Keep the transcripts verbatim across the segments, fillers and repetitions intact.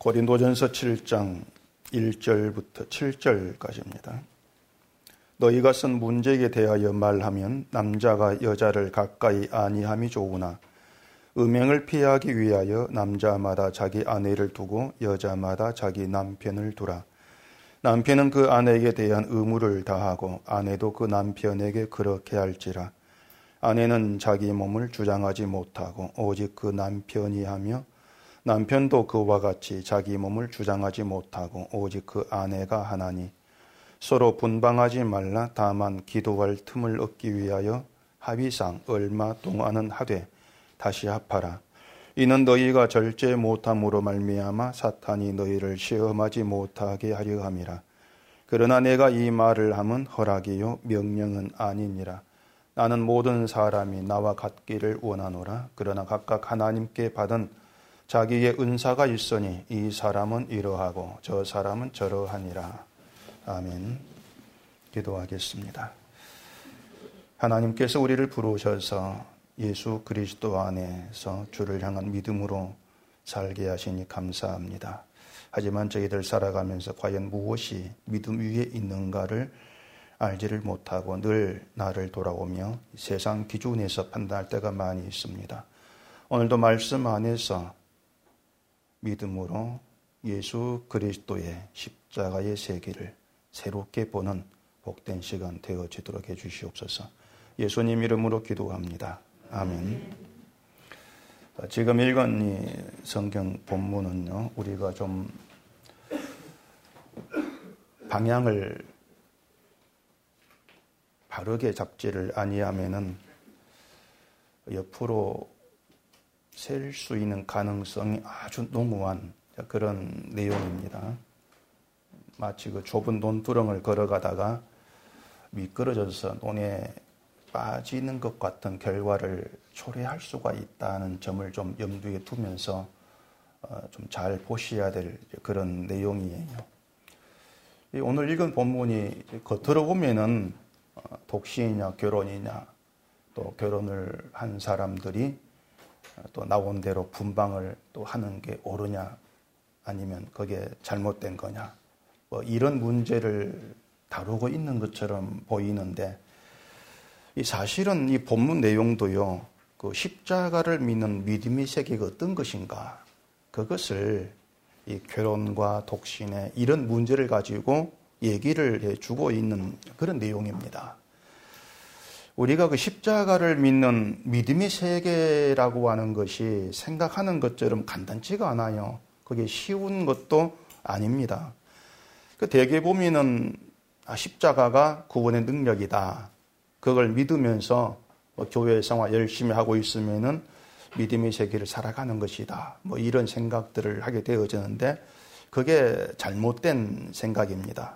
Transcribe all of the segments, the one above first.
고린도전서 칠 장 일 절부터 칠 절까지입니다. 너희가 쓴 문제에 대하여 말하면 남자가 여자를 가까이 아니함이 좋으나 음행을 피하기 위하여 남자마다 자기 아내를 두고 여자마다 자기 남편을 두라. 남편은 그 아내에게 대한 의무를 다하고 아내도 그 남편에게 그렇게 할지라. 아내는 자기 몸을 주장하지 못하고 오직 그 남편이 하며 남편도 그와 같이 자기 몸을 주장하지 못하고 오직 그 아내가 하나니 서로 분방하지 말라. 다만 기도할 틈을 얻기 위하여 합의상 얼마 동안은 하되 다시 합하라. 이는 너희가 절제 못함으로 말미암아 사탄이 너희를 시험하지 못하게 하려 함이라. 그러나 내가 이 말을 함은 허락이요 명령은 아니니라. 나는 모든 사람이 나와 같기를 원하노라. 그러나 각각 하나님께 받은 자기의 은사가 있으니 이 사람은 이러하고 저 사람은 저러하니라. 아멘. 기도하겠습니다. 하나님께서 우리를 부르셔서 예수 그리스도 안에서 주를 향한 믿음으로 살게 하시니 감사합니다. 하지만 저희들 살아가면서 과연 무엇이 믿음 위에 있는가를 알지를 못하고 늘 나를 돌아오며 세상 기준에서 판단할 때가 많이 있습니다. 오늘도 말씀 안에서 믿음으로 예수 그리스도의 십자가의 세계를 새롭게 보는 복된 시간 되어지도록 해주시옵소서. 예수님 이름으로 기도합니다. 아멘. 지금 읽은 이 성경 본문은요, 우리가 좀 방향을 바르게 잡지를 아니하면은 옆으로 셀 수 있는 가능성이 아주 농후한 그런 내용입니다. 마치 그 좁은 논두렁을 걸어가다가 미끄러져서 논에 빠지는 것 같은 결과를 초래할 수가 있다는 점을 좀 염두에 두면서 좀 잘 보셔야 될 그런 내용이에요. 오늘 읽은 본문이 겉으로 보면은 독신이냐 결혼이냐 또 결혼을 한 사람들이 또 나온 대로 분방을 또 하는 게 옳으냐 아니면 그게 잘못된 거냐 뭐 이런 문제를 다루고 있는 것처럼 보이는데 이 사실은 이 본문 내용도요, 그 십자가를 믿는 믿음의 세계가 어떤 것인가 그것을 이 결혼과 독신의 이런 문제를 가지고 얘기를 해주고 있는 그런 내용입니다. 우리가 그 십자가를 믿는 믿음의 세계라고 하는 것이 생각하는 것처럼 간단치가 않아요. 그게 쉬운 것도 아닙니다. 그 대개 보면은 아, 십자가가 구원의 능력이다. 그걸 믿으면서 뭐 교회 생활 열심히 하고 있으면은 믿음의 세계를 살아가는 것이다. 뭐 이런 생각들을 하게 되어지는데 그게 잘못된 생각입니다.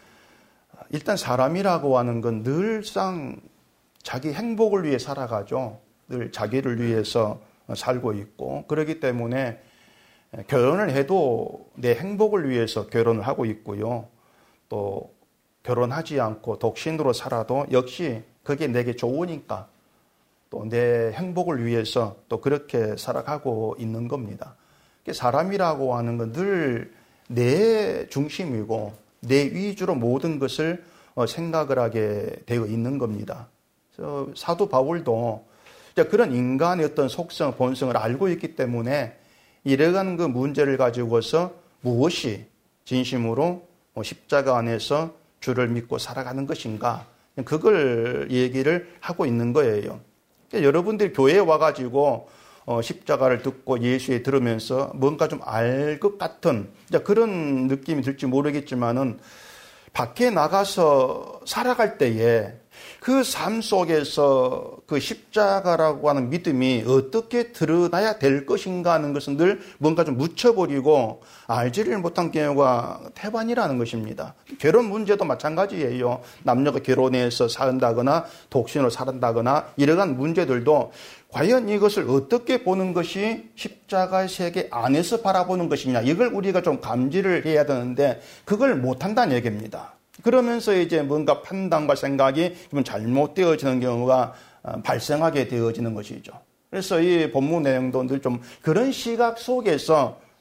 일단 사람이라고 하는 건 늘상 자기 행복을 위해 살아가죠. 늘 자기를 위해서 살고 있고 그렇기 때문에 결혼을 해도 내 행복을 위해서 결혼을 하고 있고요. 또 결혼하지 않고 독신으로 살아도 역시 그게 내게 좋으니까 또 내 행복을 위해서 또 그렇게 살아가고 있는 겁니다. 사람이라고 하는 건 늘 내 중심이고 내 위주로 모든 것을 생각을 하게 되어 있는 겁니다. 그래서 사도 바울도 그런 인간의 어떤 속성, 본성을 알고 있기 때문에 이러한 그 문제를 가지고서 무엇이 진심으로 십자가 안에서 주를 믿고 살아가는 것인가 그걸 얘기를 하고 있는 거예요. 그러니까 여러분들이 교회에 와가지고 십자가를 듣고 예수에 들으면서 뭔가 좀 알 것 같은 그런 느낌이 들지 모르겠지만은 밖에 나가서 살아갈 때에 그 삶 속에서 그 십자가라고 하는 믿음이 어떻게 드러나야 될 것인가 하는 것은 늘 뭔가 좀 묻혀버리고 알지를 못한 경우가 태반이라는 것입니다. 결혼 문제도 마찬가지예요. 남녀가 결혼해서 산다거나 독신으로 살았다거나 이러한 문제들도 과연 이것을 어떻게 보는 것이 십자가의 세계 안에서 바라보는 것이냐 이걸 우리가 좀 감지를 해야 되는데 그걸 못한다는 얘기입니다. 그러면서 이제 뭔가 판단과 생각이 잘못되어지는 경우가 발생하게 되어지는 것이죠. 그래서 이 본문 내용도 늘 좀 그런 시각 속에서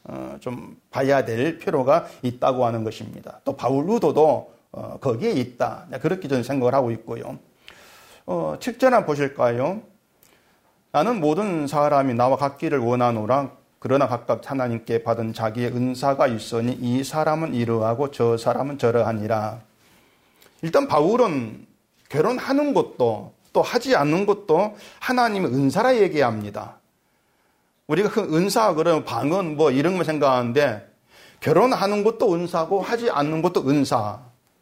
좀 봐야 될 필요가 있다고 하는 것입니다. 또 바울 의도도 거기에 있다. 그렇게 저는 생각을 하고 있고요. 어, 칠 절 한번 보실까요? 나는 모든 사람이 나와 같기를 원하노라. 그러나 각각 하나님께 받은 자기의 은사가 있으니 이 사람은 이러하고 저 사람은 저러하니라. 일단 바울은 결혼하는 것도 또 하지 않는 것도 하나님의 은사라 얘기합니다. 우리가 그 은사 그러면 방언 뭐 이런 거 생각하는데 결혼하는 것도 은사고 하지 않는 것도 은사.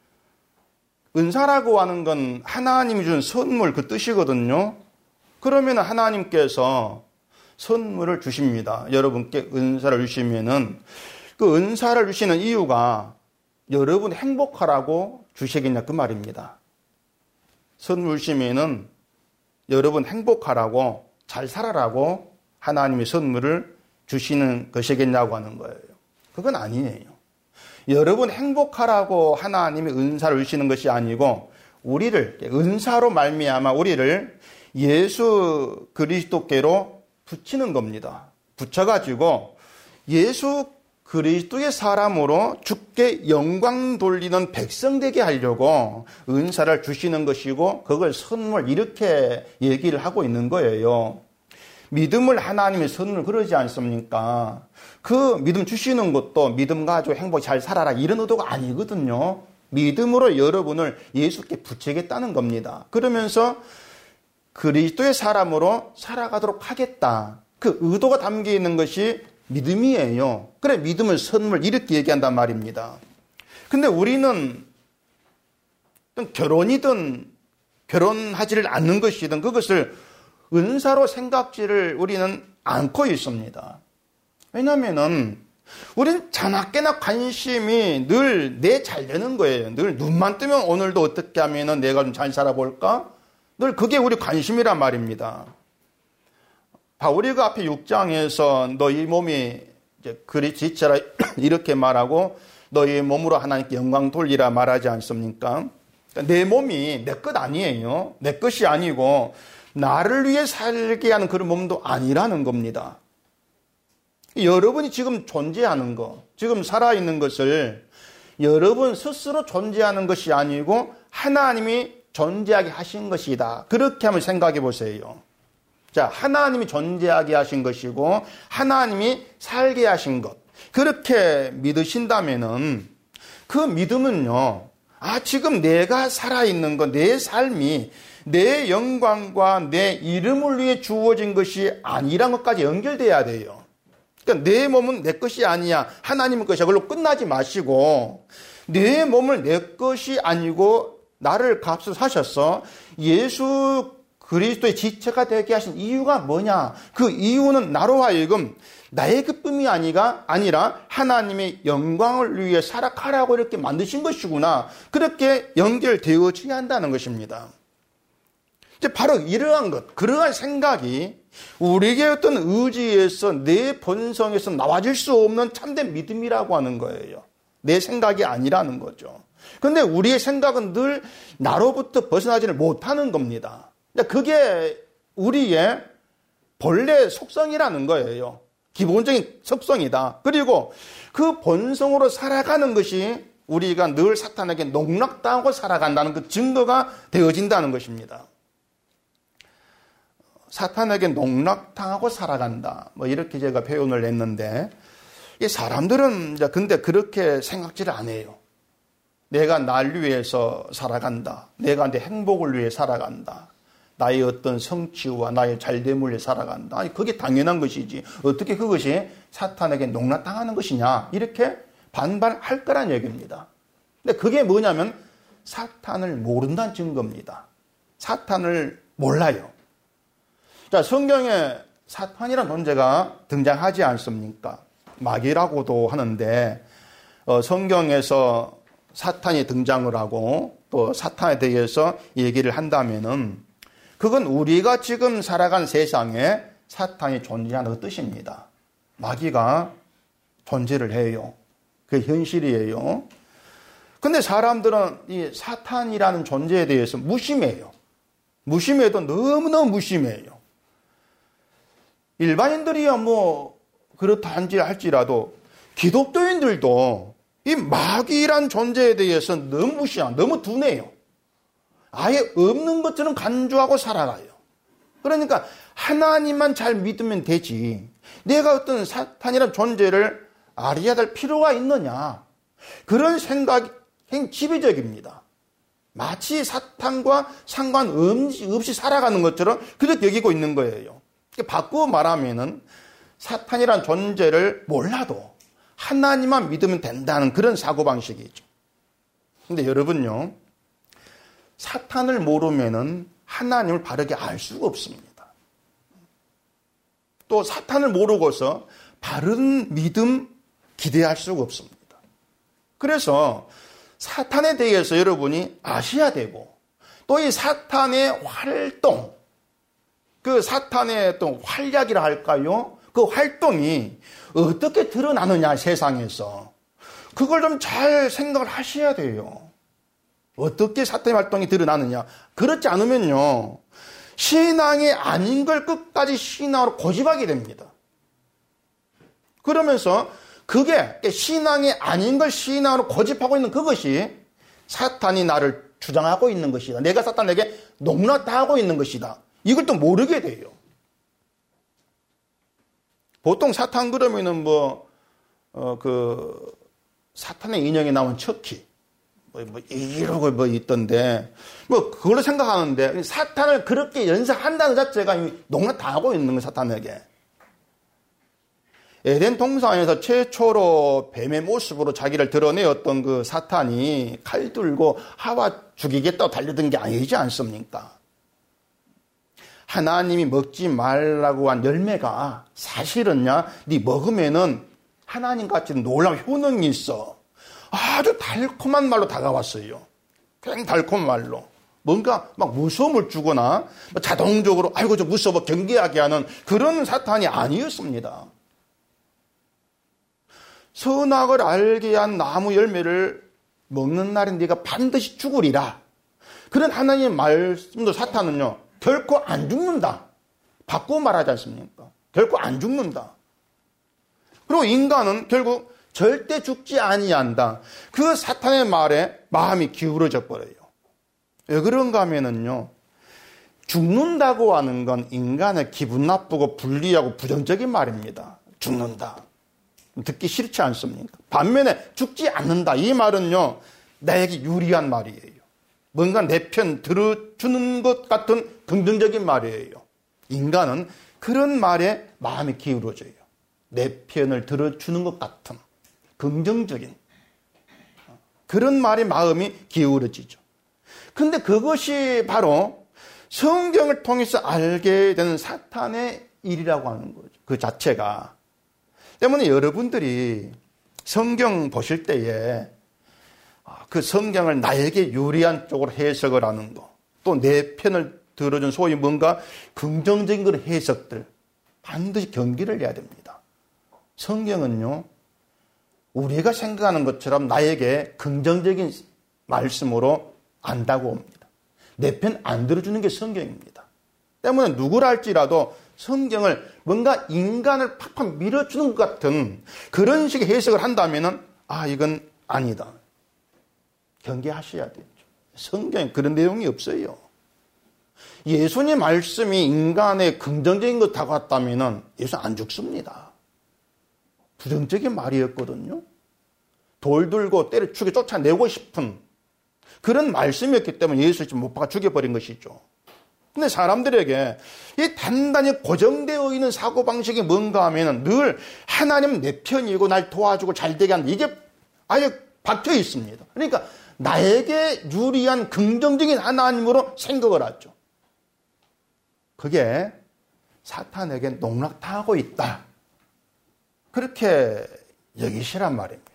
은사라고 하는 건 하나님이 준 선물 그 뜻이거든요. 그러면 하나님께서 선물을 주십니다. 여러분께 은사를 주시면은 그 은사를 주시는 이유가 여러분 행복하라고 주시겠냐 그 말입니다. 선물 주시면은 여러분 행복하라고 잘 살아라고 하나님의 선물을 주시는 것이겠냐고 하는 거예요. 그건 아니에요. 여러분 행복하라고 하나님이 은사를 주시는 것이 아니고 우리를 은사로 말미암아 우리를 예수 그리스도께로 붙이는 겁니다. 붙여가지고 예수 그리스도의 사람으로 주께 영광 돌리는 백성 되게 하려고 은사를 주시는 것이고 그걸 선물 이렇게 얘기를 하고 있는 거예요. 믿음을 하나님의 선물 그러지 않습니까? 그 믿음 주시는 것도 믿음 가지고 행복 잘 살아라 이런 의도가 아니거든요. 믿음으로 여러분을 예수께 붙이겠다는 겁니다. 그러면서 그리스도의 사람으로 살아가도록 하겠다. 그 의도가 담겨 있는 것이 믿음이에요. 그래 믿음을 선물 이렇게 얘기한단 말입니다. 근데 우리는 결혼이든 결혼하지를 않는 것이든 그것을 은사로 생각지를 우리는 않고 있습니다. 왜냐하면은 우리는 자나깨나 관심이 늘 내 잘 되는 거예요. 늘 눈만 뜨면 오늘도 어떻게 하면은 내가 좀 잘 살아볼까? 늘 그게 우리 관심이란 말입니다. 바울이 그 앞에 육 장에서 너희 몸이 이제 그리 지체라 이렇게 말하고 너희 몸으로 하나님께 영광 돌리라 말하지 않습니까? 내 몸이 내 것 아니에요. 내 것이 아니고 나를 위해 살게 하는 그런 몸도 아니라는 겁니다. 여러분이 지금 존재하는 것, 지금 살아있는 것을 여러분 스스로 존재하는 것이 아니고 하나님이 존재하게 하신 것이다. 그렇게 한번 생각해 보세요. 자, 하나님이 존재하게 하신 것이고 하나님이 살게 하신 것. 그렇게 믿으신다면은 그 믿음은요. 아, 지금 내가 살아있는 것, 내 삶이 내 영광과 내 이름을 위해 주어진 것이 아니란 것까지 연결돼야 돼요. 그러니까 내 몸은 내 것이 아니야. 하나님의 것이야. 그걸로 끝나지 마시고 내 몸을 내 것이 아니고 나를 값을 사셔서 예수 그리스도의 지체가 되게 하신 이유가 뭐냐? 그 이유는 나로 하여금 나의 기쁨이 아니가 아니라 하나님의 영광을 위해 살아가라고 이렇게 만드신 것이구나. 그렇게 연결되어져야 한다는 것입니다. 이제 바로 이러한 것, 그러한 생각이 우리에게 어떤 의지에서 내 본성에서 나와질 수 없는 참된 믿음이라고 하는 거예요. 내 생각이 아니라는 거죠. 그런데 우리의 생각은 늘 나로부터 벗어나지를 못하는 겁니다. 그게 우리의 본래 속성이라는 거예요. 기본적인 속성이다. 그리고 그 본성으로 살아가는 것이 우리가 늘 사탄에게 농락당하고 살아간다는 그 증거가 되어진다는 것입니다. 사탄에게 농락당하고 살아간다. 뭐 이렇게 제가 표현을 했는데 이 사람들은 이제 근데 그렇게 생각지를 안 해요. 내가 날 위해서 살아간다. 내가 내 행복을 위해 살아간다. 나의 어떤 성취와 나의 잘됨을 위해 살아간다. 아니 그게 당연한 것이지. 어떻게 그것이 사탄에게 농락당하는 것이냐. 이렇게 반발할 거란 얘기입니다. 근데 그게 뭐냐면 사탄을 모른다는 증거입니다. 사탄을 몰라요. 자, 성경에 사탄이라는 존재가 등장하지 않습니까? 마귀라고도 하는데 어, 성경에서 사탄이 등장을 하고 또 사탄에 대해서 얘기를 한다면은 그건 우리가 지금 살아간 세상에 사탄이 존재하는 그 뜻입니다. 마귀가 존재를 해요. 그게 현실이에요. 근데 사람들은 이 사탄이라는 존재에 대해서 무심해요. 무심해도 너무너무 무심해요. 일반인들이야 뭐 그렇다 할지라도 기독교인들도 이 마귀란 존재에 대해서 너무 무시하고 너무 둔해요. 아예 없는 것처럼 간주하고 살아가요. 그러니까 하나님만 잘 믿으면 되지, 내가 어떤 사탄이란 존재를 알아야 될 필요가 있느냐, 그런 생각이 굉장히 지배적입니다. 마치 사탄과 상관없이 살아가는 것처럼 그렇게 여기고 있는 거예요. 바꾸어 말하면은 사탄이란 존재를 몰라도 하나님만 믿으면 된다는 그런 사고방식이죠. 근데 여러분요, 사탄을 모르면은 하나님을 바르게 알 수가 없습니다. 또 사탄을 모르고서 바른 믿음 기대할 수가 없습니다. 그래서 사탄에 대해서 여러분이 아셔야 되고, 또 이 사탄의 활동, 그 사탄의 또 활약이라 할까요? 그 활동이 어떻게 드러나느냐, 세상에서. 그걸 좀 잘 생각을 하셔야 돼요. 어떻게 사탄의 활동이 드러나느냐. 그렇지 않으면요, 신앙이 아닌 걸 끝까지 신앙으로 고집하게 됩니다. 그러면서 그게 신앙이 아닌 걸 신앙으로 고집하고 있는 그것이 사탄이 나를 주장하고 있는 것이다. 내가 사탄에게 농락다 하고 있는 것이다. 이걸 또 모르게 돼요. 보통 사탄 그러면은 뭐, 어, 그, 사탄의 인형에 나온 척키, 뭐, 뭐, 이러고 뭐 있던데, 뭐, 그걸로 생각하는데, 사탄을 그렇게 연상한다는 자체가 농락 다 하고 있는 거예요, 사탄에게. 에덴 동산에서 최초로 뱀의 모습으로 자기를 드러내었던 그 사탄이 칼 들고 하와 죽이겠다고 달려든 게 아니지 않습니까? 하나님이 먹지 말라고 한 열매가 사실은요, 네 먹으면은 하나님같이 놀라운 효능이 있어. 아주 달콤한 말로 다가왔어요. 굉장히 달콤한 말로. 뭔가 막 무서움을 주거나 자동적으로 아이고 저 무서워 경계하게 하는 그런 사탄이 아니었습니다. 선악을 알게 한 나무 열매를 먹는 날엔 네가 반드시 죽으리라. 그런 하나님의 말씀도 사탄은요, 결코 안 죽는다. 바꾸어 말하지 않습니까? 결코 안 죽는다. 그리고 인간은 결국 절대 죽지 아니한다. 그 사탄의 말에 마음이 기울어져 버려요. 왜 그런가 하면은요, 죽는다고 하는 건 인간의 기분 나쁘고 불리하고 부정적인 말입니다. 죽는다. 듣기 싫지 않습니까? 반면에 죽지 않는다. 이 말은요, 나에게 유리한 말이에요. 뭔가 내 편 들어주는 것 같은 긍정적인 말이에요. 인간은 그런 말에 마음이 기울어져요. 내 편을 들어주는 것 같은 긍정적인 그런 말에 마음이 기울어지죠. 근데 그것이 바로 성경을 통해서 알게 되는 사탄의 일이라고 하는 거죠. 그 자체가. 때문에 여러분들이 성경 보실 때에 그 성경을 나에게 유리한 쪽으로 해석을 하는 거, 또 내 편을 들어준 소위 뭔가 긍정적인 그런 해석들 반드시 경계를 해야 됩니다. 성경은요, 우리가 생각하는 것처럼 나에게 긍정적인 말씀으로 안다고 옵니다. 내 편 안 들어주는 게 성경입니다. 때문에 누구라 할지라도 성경을 뭔가 인간을 팍팍 밀어주는 것 같은 그런 식의 해석을 한다면은 아, 이건 아니다. 경계하셔야 되죠. 성경에 그런 내용이 없어요. 예수님 말씀이 인간의 긍정적인 것 다가왔다면은 예수 안 죽습니다. 부정적인 말이었거든요. 돌 들고 때려치고 쫓아내고 싶은 그런 말씀이었기 때문에 예수를 못 박아 죽여버린 것이죠. 근데 사람들에게 이 단단히 고정되어 있는 사고방식이 뭔가 하면 늘 하나님 내 편이고 날 도와주고 잘되게 하는 이게 아예 박혀 있습니다. 그러니까 나에게 유리한 긍정적인 하나님으로 생각을 하죠. 그게 사탄에게 농락당하고 있다. 그렇게 여기시란 말입니다.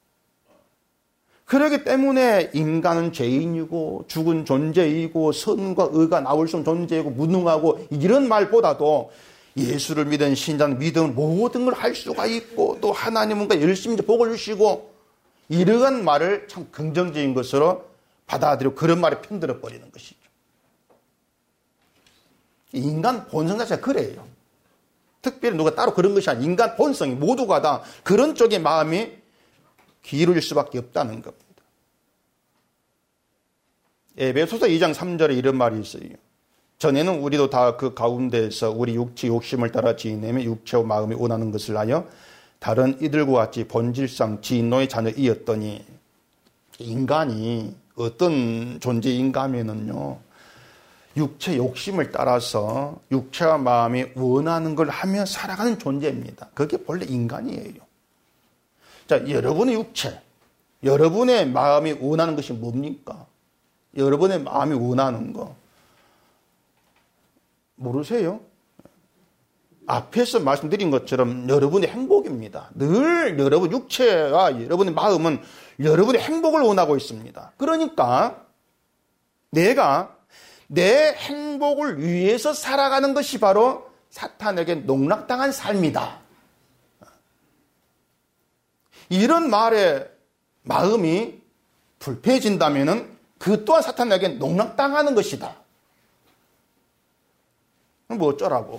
그렇기 때문에 인간은 죄인이고 죽은 존재이고 선과 의가 나올 수 없는 존재이고 무능하고 이런 말보다도 예수를 믿은 신자는 믿음 모든 걸 할 수가 있고 또 하나님은 열심히 복을 주시고 이러한 말을 참 긍정적인 것으로 받아들이고 그런 말에 편들어 버리는 것이죠. 인간 본성 자체가 그래요. 특별히 누가 따로 그런 것이 아니라 인간 본성이 모두가 다 그런 쪽의 마음이 기울일 수밖에 없다는 겁니다. 에베소서 이 장 삼 절에 이런 말이 있어요. 전에는 우리도 다 그 가운데에서 우리 육체 욕심을 따라 지내며 육체와 마음이 원하는 것을 하여 다른 이들과 같이 본질상 진노의 자녀이었더니, 인간이 어떤 존재인가 하면은요, 육체 욕심을 따라서 육체와 마음이 원하는 걸 하며 살아가는 존재입니다. 그게 본래 인간이에요. 자, 여러분의 육체, 여러분의 마음이 원하는 것이 뭡니까? 여러분의 마음이 원하는 거 모르세요? 앞에서 말씀드린 것처럼 여러분의 행복입니다. 늘 여러분 육체와 여러분의 마음은 여러분의 행복을 원하고 있습니다. 그러니까 내가 내 행복을 위해서 살아가는 것이 바로 사탄에게 농락당한 삶이다. 이런 말에 마음이 불편해진다면 그 또한 사탄에게 농락당하는 것이다. 뭐 어쩌라고.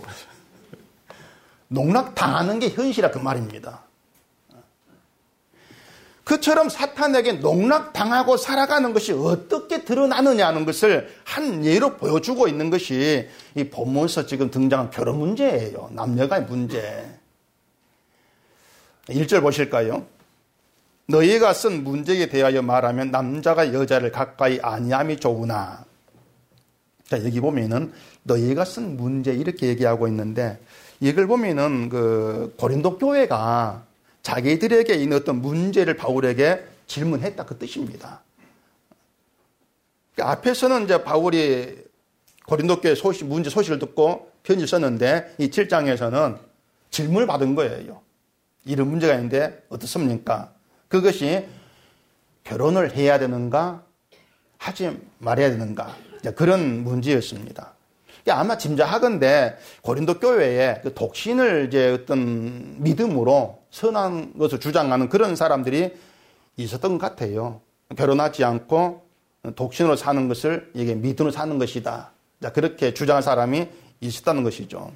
농락당하는 게 현실이라 그 말입니다. 그처럼 사탄에게 농락당하고 살아가는 것이 어떻게 드러나느냐는 것을 한 예로 보여주고 있는 것이 이 본문에서 지금 등장한 결혼 문제예요. 남녀간의 문제. 일 절 보실까요? 너희가 쓴 문제에 대하여 말하면 남자가 여자를 가까이 아니함이 좋으나. 자, 여기 보면은 너희가 쓴 문제 이렇게 얘기하고 있는데, 이걸 보면은 그 고린도 교회가 자기들에게 있는 어떤 문제를 바울에게 질문했다, 그 뜻입니다. 앞에서는 이제 바울이 고린도 교회 소식, 문제 소식을 듣고 편지를 썼는데, 이 칠 장에서는 질문을 받은 거예요. 이런 문제가 있는데 어떻습니까? 그것이 결혼을 해야 되는가, 하지 말아야 되는가, 그런 문제였습니다. 아마 짐작하건대 고린도 교회에 그 독신을 이제 어떤 믿음으로 선한 것을 주장하는 그런 사람들이 있었던 것 같아요. 결혼하지 않고 독신으로 사는 것을 이게 믿음으로 사는 것이다. 그렇게 주장한 사람이 있었다는 것이죠.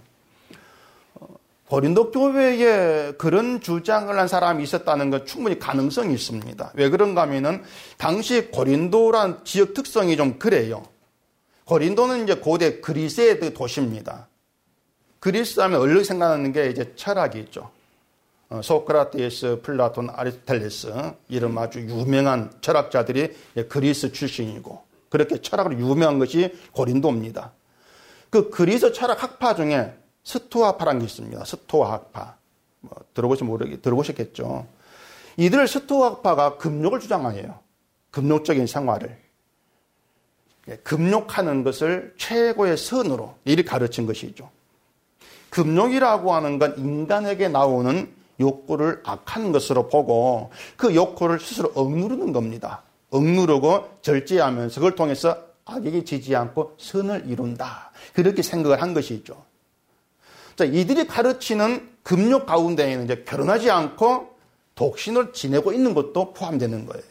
고린도 교회에 그런 주장을 한 사람이 있었다는 건 충분히 가능성이 있습니다. 왜 그런가 하면은 당시 고린도란 지역 특성이 좀 그래요. 고린도는 이제 고대 그리스의 도시입니다. 그리스 하면 얼른 생각나는 게 이제 철학이 있죠. 소크라테스, 플라톤, 아리스토텔레스 이런 아주 유명한 철학자들이 그리스 출신이고, 그렇게 철학으로 유명한 것이 고린도입니다. 그 그리스 철학 학파 중에 스토아파라는 게 있습니다. 스토아학파. 뭐 들어보시면 모르겠, 들어보셨겠죠. 이들 스토아학파가 금욕을 주장해요. 금욕적인 생활을. 금욕하는 것을 최고의 선으로 이를 가르친 것이죠. 금욕이라고 하는 건 인간에게 나오는 욕구를 악한 것으로 보고 그 욕구를 스스로 억누르는 겁니다. 억누르고 절제하면서 그걸 통해서 악에게 지지 않고 선을 이룬다. 그렇게 생각을 한 것이죠. 자, 이들이 가르치는 금욕 가운데에는 이제 결혼하지 않고 독신을 지내고 있는 것도 포함되는 거예요.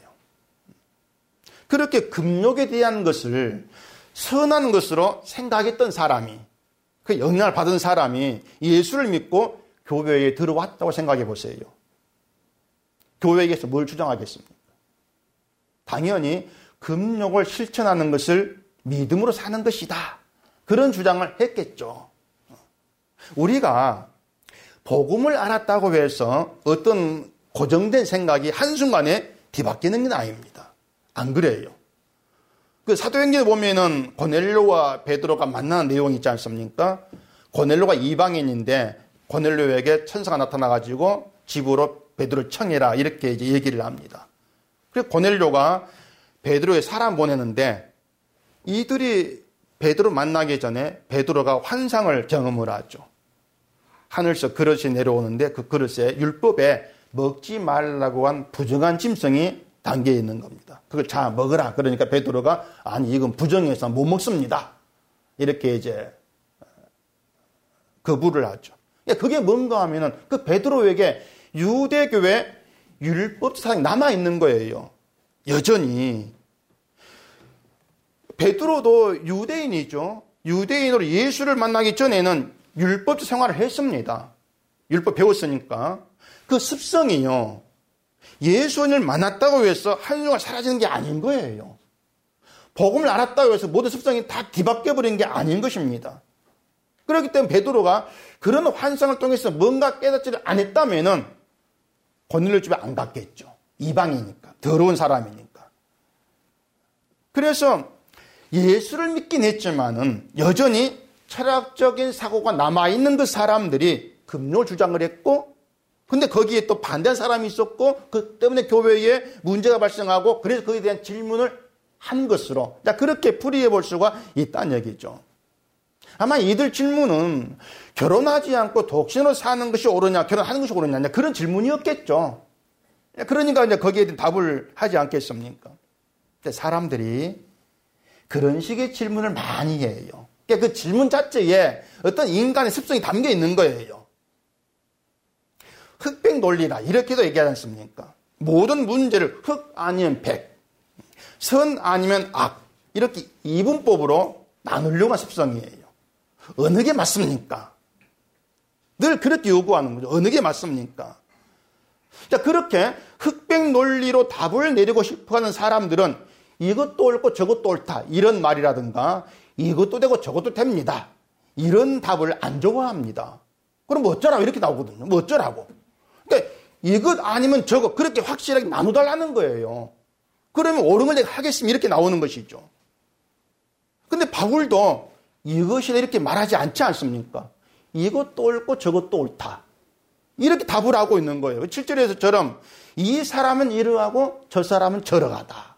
그렇게 금욕에 대한 것을 선한 것으로 생각했던 사람이, 그 영향을 받은 사람이 예수를 믿고 교회에 들어왔다고 생각해 보세요. 교회에서 뭘 주장하겠습니까? 당연히 금욕을 실천하는 것을 믿음으로 사는 것이다. 그런 주장을 했겠죠. 우리가 복음을 알았다고 해서 어떤 고정된 생각이 한순간에 뒤바뀌는 건 아닙니다. 안 그래요. 그 사도행전에 보면은 고넬료와 베드로가 만나는 내용이 있지 않습니까? 고넬료가 이방인인데 고넬료에게 천사가 나타나가지고 집으로 베드로를 청해라 이렇게 이제 얘기를 합니다. 그래서 고넬료가 베드로에 사람 보내는데 이들이 베드로 만나기 전에 베드로가 환상을 경험을 하죠. 하늘에서 그릇이 내려오는데 그 그릇에 율법에 먹지 말라고 한 부정한 짐승이 담겨 있는 겁니다. 그걸 자 먹으라. 그러니까 베드로가 아니 이건 부정해서 못 먹습니다. 이렇게 이제 거부를 하죠. 그게 뭔가 하면은 그 베드로에게 유대교회 율법 사상이 남아 있는 거예요. 여전히. 베드로도 유대인이죠. 유대인으로 예수를 만나기 전에는 율법 생활을 했습니다. 율법 배웠으니까. 그 습성이요. 예수님을 만났다고 해서 한순간 사라지는 게 아닌 거예요. 복음을 알았다고 해서 모든 습성이 다 뒤바뀌어버리는 게 아닌 것입니다. 그렇기 때문에 베드로가 그런 환상을 통해서 뭔가 깨닫지를 안 했다면은 고넬료 집에 안 갔겠죠. 이방이니까. 더러운 사람이니까. 그래서 예수를 믿긴 했지만은 여전히 철학적인 사고가 남아있는 그 사람들이 금욕을 주장을 했고, 근데 거기에 또 반대한 사람이 있었고, 그 때문에 교회에 문제가 발생하고, 그래서 거기에 대한 질문을 한 것으로, 자, 그렇게 풀이해 볼 수가 있다는 얘기죠. 아마 이들 질문은 결혼하지 않고 독신으로 사는 것이 옳으냐, 결혼하는 것이 옳으냐, 그런 질문이었겠죠. 그러니까 이제 거기에 대한 답을 하지 않겠습니까? 사람들이 그런 식의 질문을 많이 해요. 그 질문 자체에 어떤 인간의 습성이 담겨 있는 거예요. 흑백 논리라 이렇게도 얘기하지 않습니까? 모든 문제를 흑 아니면 백, 선 아니면 악, 이렇게 이분법으로 나누려고 하는 습성이에요. 어느 게 맞습니까? 늘 그렇게 요구하는 거죠. 어느 게 맞습니까? 자, 그렇게 흑백 논리로 답을 내리고 싶어하는 사람들은 이것도 옳고 저것도 옳다, 이런 말이라든가 이것도 되고 저것도 됩니다, 이런 답을 안 좋아합니다. 그럼 뭐 어쩌라고 이렇게 나오거든요. 뭐 어쩌라고. 그러니까 이것 아니면 저것, 그렇게 확실하게 나눠달라는 거예요. 그러면 옳은 걸 내가 하겠습니다, 이렇게 나오는 것이죠. 근데 바울도 이것이다 이렇게 말하지 않지 않습니까? 이것도 옳고 저것도 옳다, 이렇게 답을 하고 있는 거예요. 칠 절에서처럼 이 사람은 이러하고 저 사람은 저러하다,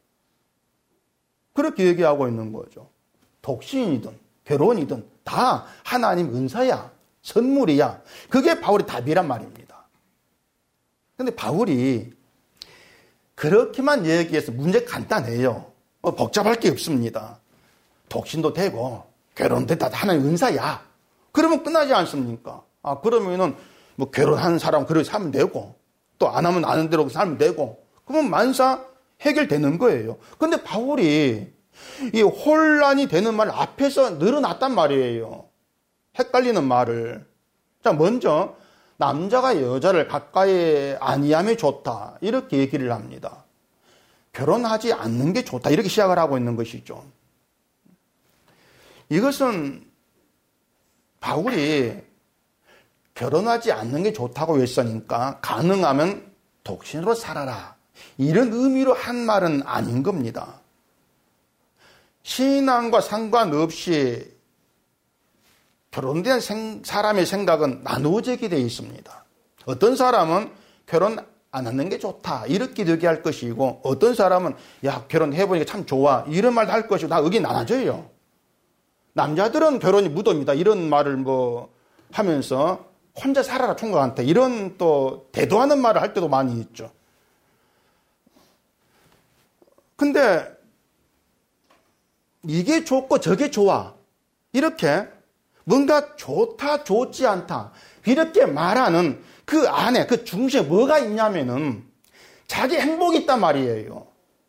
그렇게 얘기하고 있는 거죠. 독신이든 결혼이든 다 하나님 은사야, 선물이야. 그게 바울의 답이란 말입니다. 그런데 바울이 그렇게만 얘기해서 문제 간단해요. 뭐 복잡할 게 없습니다. 독신도 되고 결혼도 다 하나님 은사야. 그러면 끝나지 않습니까? 아, 그러면은 뭐 결혼하는 사람 그렇게 살면 되고, 또 안 하면 아는 대로 살면 되고, 그러면 만사 해결되는 거예요. 근데 바울이 이 혼란이 되는 말을 앞에서 늘어놨단 말이에요. 헷갈리는 말을. 자, 먼저 남자가 여자를 가까이 아니하면 좋다, 이렇게 얘기를 합니다. 결혼하지 않는 게 좋다, 이렇게 시작을 하고 있는 것이죠. 이것은 바울이 결혼하지 않는 게 좋다고 했으니까 가능하면 독신으로 살아라, 이런 의미로 한 말은 아닌 겁니다. 신앙과 상관없이 결혼된 생, 사람의 생각은 나누어지게 되어 있습니다. 어떤 사람은 결혼 안 하는 게 좋다, 이렇게 얘기할 것이고, 어떤 사람은 야, 결혼해보니까 참 좋아, 이런 말도 할 것이고, 다 의견이 나눠져요. 남자들은 결혼이 무덤이다, 이런 말을 뭐 하면서 혼자 살아라 총각한테, 이런 또 대도하는 말을 할 때도 많이 있죠. 근데 이게 좋고 저게 좋아, 이렇게 뭔가 좋다 좋지 않다 이렇게 말하는 그 안에, 그 중심에 뭐가 있냐면은 자기 행복이 있단 말이에요.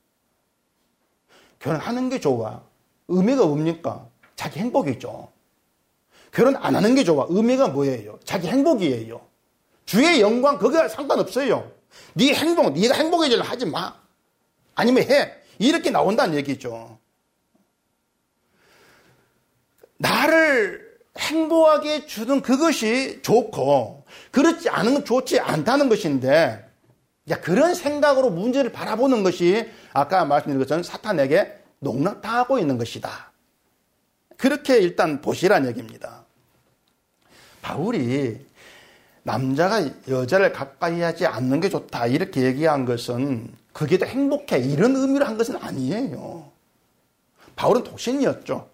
결혼하는 게 좋아, 의미가 뭡니까? 자기 행복이죠. 결혼 안 하는 게 좋아, 의미가 뭐예요? 자기 행복이에요. 주의 영광, 그거 상관없어요. 네 행복, 네가 행복해지려 하지 마, 아니면 해, 이렇게 나온다는 얘기죠. 나를 행복하게 주는 그것이 좋고, 그렇지 않은 건 좋지 않다는 것인데, 야, 그런 생각으로 문제를 바라보는 것이 아까 말씀드린 것처럼 사탄에게 농락당하고 있는 것이다, 그렇게 일단 보시란 얘기입니다. 바울이 남자가 여자를 가까이 하지 않는 게 좋다, 이렇게 얘기한 것은 그게 더 행복해, 이런 의미로 한 것은 아니에요. 바울은 독신이었죠.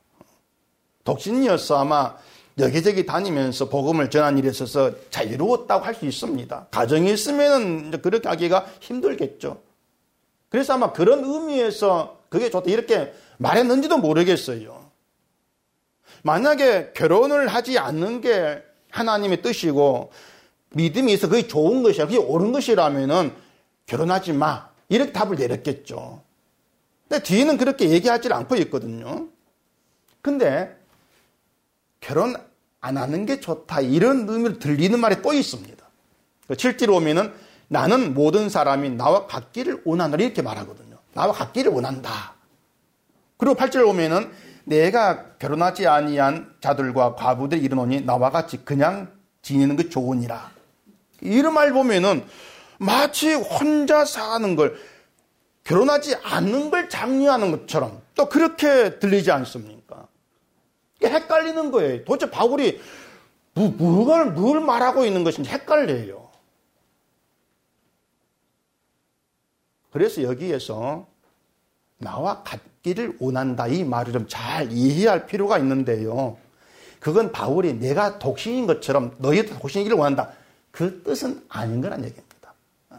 독신이어서 아마 여기저기 다니면서 복음을 전한 일에 있어서 자유로웠다고 할 수 있습니다. 가정이 있으면 그렇게 하기가 힘들겠죠. 그래서 아마 그런 의미에서 그게 좋다, 이렇게 말했는지도 모르겠어요. 만약에 결혼을 하지 않는 게 하나님의 뜻이고 믿음이 있어 그게 좋은 것이야, 그게 옳은 것이라면은 결혼하지 마, 이렇게 답을 내렸겠죠. 근데 뒤에는 그렇게 얘기하지 않고 있거든요. 근데 결혼 안 하는 게 좋다. 이런 의미로 들리는 말이 또 있습니다. 칠 절에 오면은 나는 모든 사람이 나와 같기를 원하노라 이렇게 말하거든요. 나와 같기를 원한다. 그리고 팔 절에 오면은 내가 결혼하지 아니한 자들과 과부들이 이르노니 나와 같이 그냥 지내는 게 좋으니라. 이런 말 보면은 마치 혼자 사는 걸, 결혼하지 않는 걸 장려하는 것처럼 또 그렇게 들리지 않습니까? 이게 헷갈리는 거예요. 도대체 바울이 뭘, 뭘 말하고 있는 것인지 헷갈려요. 그래서 여기에서 나와 같기를 원한다 이 말을 좀 잘 이해할 필요가 있는데요. 그건 바울이 내가 독신인 것처럼 너희도 독신이기를 원한다. 그 뜻은 아닌 거란 얘기입니다.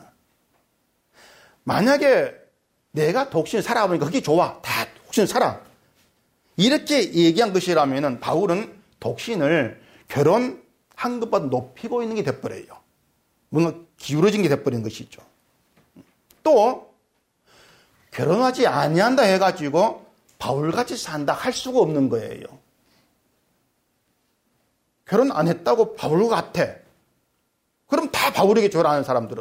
만약에 내가 독신 살아보니까 그게 좋아. 다 독신 살아. 이렇게 얘기한 것이라면 바울은 독신을 결혼한 것보다 높이고 있는 게 돼버려요. 뭔가 기울어진 게 돼버린 것이죠. 또 결혼하지 아니한다 해가지고 바울같이 산다 할 수가 없는 거예요. 결혼 안 했다고 바울 같아. 그럼 다 바울에게 절하는 사람들은.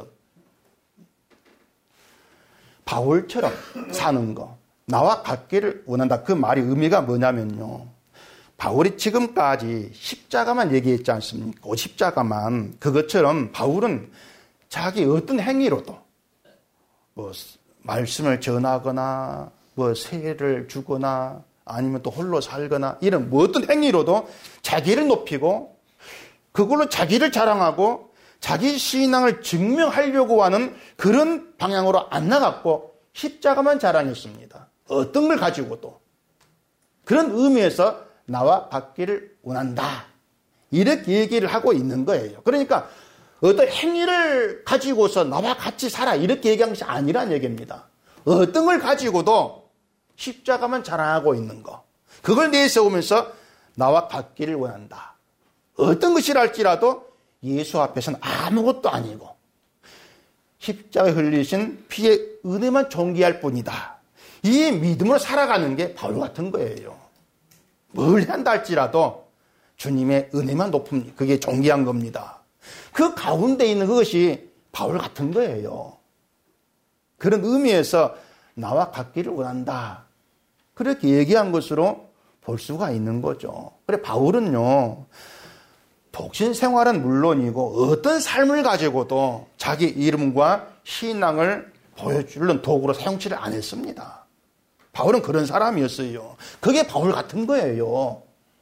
바울처럼 사는 거, 나와 같기를 원한다. 그 말의 의미가 뭐냐면요. 바울이 지금까지 십자가만 얘기했지 않습니까? 십자가만. 그것처럼 바울은 자기 어떤 행위로도 뭐 말씀을 전하거나 뭐 세를 주거나 아니면 또 홀로 살거나 이런 뭐 어떤 행위로도 자기를 높이고 그걸로 자기를 자랑하고 자기 신앙을 증명하려고 하는 그런 방향으로 안 나갔고 십자가만 자랑했습니다. 어떤 걸 가지고도. 그런 의미에서 나와 같기를 원한다. 이렇게 얘기를 하고 있는 거예요. 그러니까 어떤 행위를 가지고서 나와 같이 살아 이렇게 얘기한 것이 아니란 얘기입니다. 어떤 걸 가지고도 십자가만 자랑하고 있는 거. 그걸 내세우면서 나와 같기를 원한다. 어떤 것이랄지라도 예수 앞에서는 아무것도 아니고 십자가에 흘리신 피의 은혜만 존귀할 뿐이다. 이 믿음으로 살아가는 게 바울 같은 거예요. 뭘 한다 할지라도 주님의 은혜만 높은 그게 존귀한 겁니다. 그 가운데 있는 그것이 바울 같은 거예요. 그런 의미에서 나와 같기를 원한다. 그렇게 얘기한 것으로 볼 수가 있는 거죠. 그래 바울은요. 독신 생활은 물론이고 어떤 삶을 가지고도 자기 이름과 신앙을 보여주는 도구로 사용치를 안 했습니다. 바울은 그런 사람이었어요. 그게 바울 같은 거예요.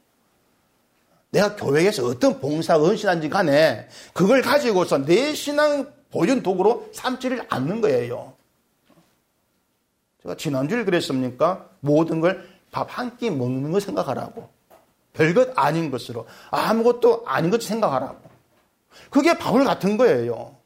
내가 교회에서 어떤 봉사, 헌신한지 간에 그걸 가지고서 내 신앙 보여준 도구로 삼지를 않는 거예요. 제가 지난주에 그랬습니까? 모든 걸 밥 한 끼 먹는 거 생각하라고. 별것 아닌 것으로 아무것도 아닌 것 생각하라고. 그게 바울 같은 거예요.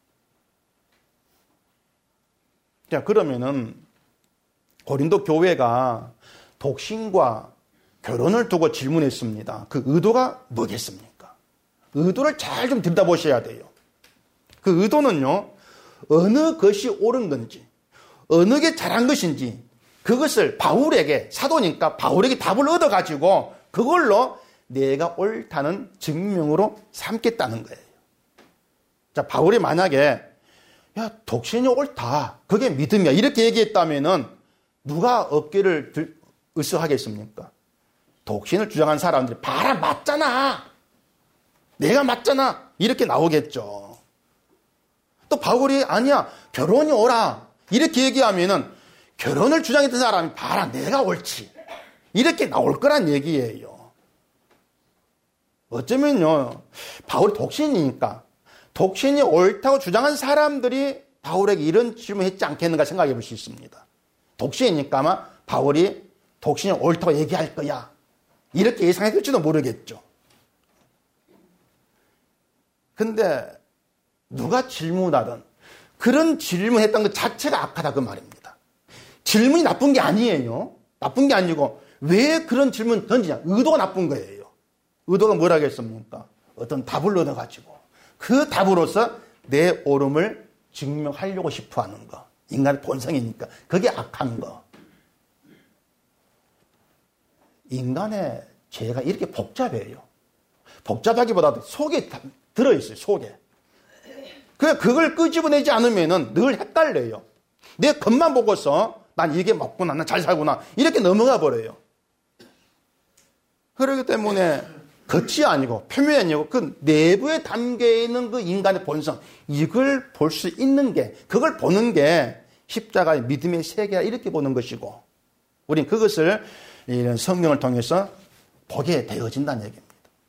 자, 그러면은 고린도 교회가 독신과 결혼을 두고 질문했습니다. 그 의도가 뭐겠습니까? 의도를 잘 좀 들여다보셔야 돼요. 그 의도는요, 어느 것이 옳은 건지, 어느 게 잘한 것인지, 그것을 바울에게, 사도니까 바울에게 답을 얻어가지고, 그걸로 내가 옳다는 증명으로 삼겠다는 거예요. 자, 바울이 만약에, 야, 독신이 옳다. 그게 믿음이야. 이렇게 얘기했다면은, 누가 어깨를 들, 으쓱하겠습니까? 독신을 주장한 사람들이, 봐라, 맞잖아. 내가 맞잖아. 이렇게 나오겠죠. 또 바울이, 아니야, 결혼이 옳아. 이렇게 얘기하면은, 결혼을 주장했던 사람이, 봐라, 내가 옳지. 이렇게 나올 거란 얘기예요. 어쩌면요, 바울이 독신이니까, 독신이 옳다고 주장한 사람들이 바울에게 이런 질문을 했지 않겠는가 생각해 볼 수 있습니다. 독신이니까 아마 바울이 독신이 옳다고 얘기할 거야. 이렇게 예상했을지도 모르겠죠. 근데 누가 질문하든 그런 질문했던 것 자체가 악하다 그 말입니다. 질문이 나쁜 게 아니에요. 나쁜 게 아니고 왜 그런 질문 던지냐. 의도가 나쁜 거예요. 의도가 뭐라겠습니까? 어떤 답을 얻어가지고 그 답으로서 내 옳음을 증명하려고 싶어하는 거. 인간의 본성이니까. 그게 악한 거. 인간의 죄가 이렇게 복잡해요. 복잡하기보다도 속에 들어있어요. 속에. 그 그걸 끄집어내지 않으면은 늘 헷갈려요. 내 겉만 보고서 난 이게 맞구나, 난 잘 살구나 이렇게 넘어가 버려요. 그렇기 때문에 겉이 아니고 표면이 아니고 그 내부에 담겨 있는 그 인간의 본성, 이걸 볼 수 있는 게, 그걸 보는 게 십자가의 믿음의 세계야, 이렇게 보는 것이고, 우린 그것을 이런 성경을 통해서 보게 되어진다는 얘기입니다.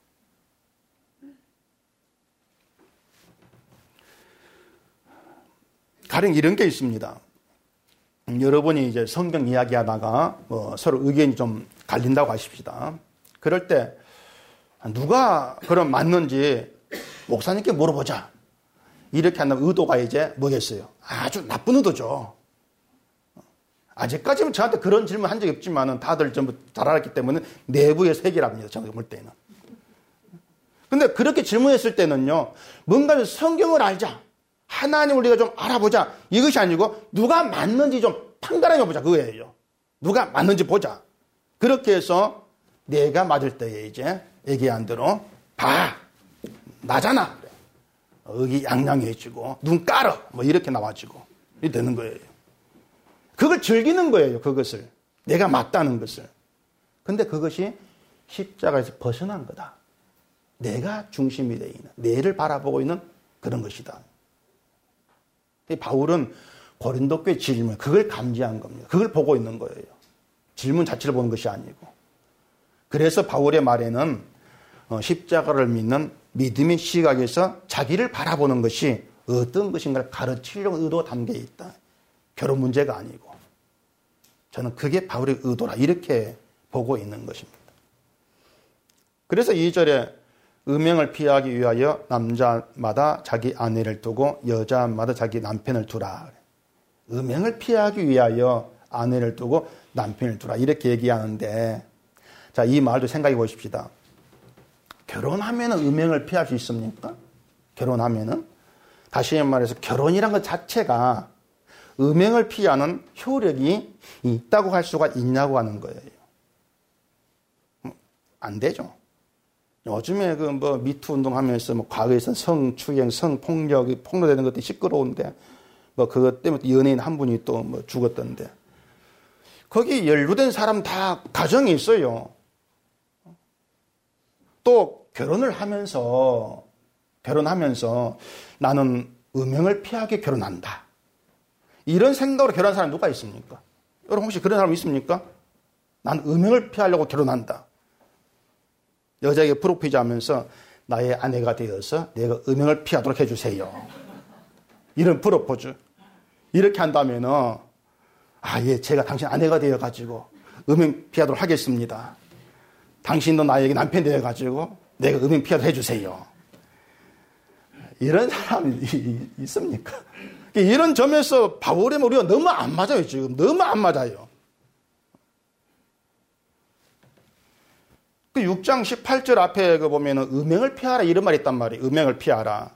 가령 이런 게 있습니다. 여러분이 이제 성경 이야기하다가 뭐 서로 의견이 좀 갈린다고 하십시다. 그럴 때 누가 그럼 맞는지 목사님께 물어보자. 이렇게 한다면 의도가 이제 뭐겠어요? 아주 나쁜 의도죠. 아직까지는 저한테 그런 질문 한 적이 없지만은 다들 전부 잘 알았기 때문에 내부의 세계랍니다. 제가 볼 때는. 근데 그렇게 질문했을 때는요, 뭔가 성경을 알자. 하나님 우리가 좀 알아보자. 이것이 아니고 누가 맞는지 좀 판단해 보자. 그거예요. 누가 맞는지 보자. 그렇게 해서 내가 맞을 때에 이제 얘기한 대로 봐. 나잖아. 의기양양해지고 눈 깔어. 뭐 이렇게 나와지고 이렇게 되는 거예요. 그걸 즐기는 거예요. 그것을. 내가 맞다는 것을. 근데 그것이 십자가에서 벗어난 거다. 내가 중심이 되어 있는, 내를 바라보고 있는 그런 것이다. 바울은 고린도 교회 질문, 그걸 감지한 겁니다. 그걸 보고 있는 거예요. 질문 자체를 보는 것이 아니고. 그래서 바울의 말에는 십자가를 믿는 믿음의 시각에서 자기를 바라보는 것이 어떤 것인가를 가르치려는 의도가 담겨 있다. 결혼 문제가 아니고. 저는 그게 바울의 의도라, 이렇게 보고 있는 것입니다. 그래서 이 절에 음행을 피하기 위하여 남자마다 자기 아내를 두고 여자마다 자기 남편을 두라. 음행을 피하기 위하여 아내를 두고 남편을 두라. 이렇게 얘기하는데, 자, 이 말도 생각해 보십시다. 결혼하면 음행을 피할 수 있습니까? 결혼하면은? 다시 말해서 결혼이란 것 자체가 음행을 피하는 효력이 있다고 할 수가 있냐고 하는 거예요. 안 되죠. 요즘에 그 뭐 미투 운동하면서 뭐 과거에선 성추행, 성폭력이 폭로되는 것들이 시끄러운데 뭐 그것 때문에 연예인 한 분이 또 뭐 죽었던데, 거기 연루된 사람 다 가정이 있어요. 또 결혼을 하면서 결혼하면서 나는 음행을 피하게 결혼한다. 이런 생각으로 결혼한 사람이 누가 있습니까? 여러분 혹시 그런 사람 있습니까? 난 음행을 피하려고 결혼한다. 여자에게 프로포즈 하면서 나의 아내가 되어서 내가 음행을 피하도록 해주세요. 이런 프로포즈. 이렇게 한다면은, 아, 예, 제가 당신 아내가 되어가지고 음행 피하도록 하겠습니다. 당신도 나에게 남편 되어가지고 내가 음행 피하도록 해주세요. 이런 사람이 있습니까? 이런 점에서 바울의 우리가 너무 안 맞아요, 지금. 너무 안 맞아요. 그 육 장 십팔 절 앞에 그 보면은 음행을 피하라 이런 말이 있단 말이에요. 음행을 피하라.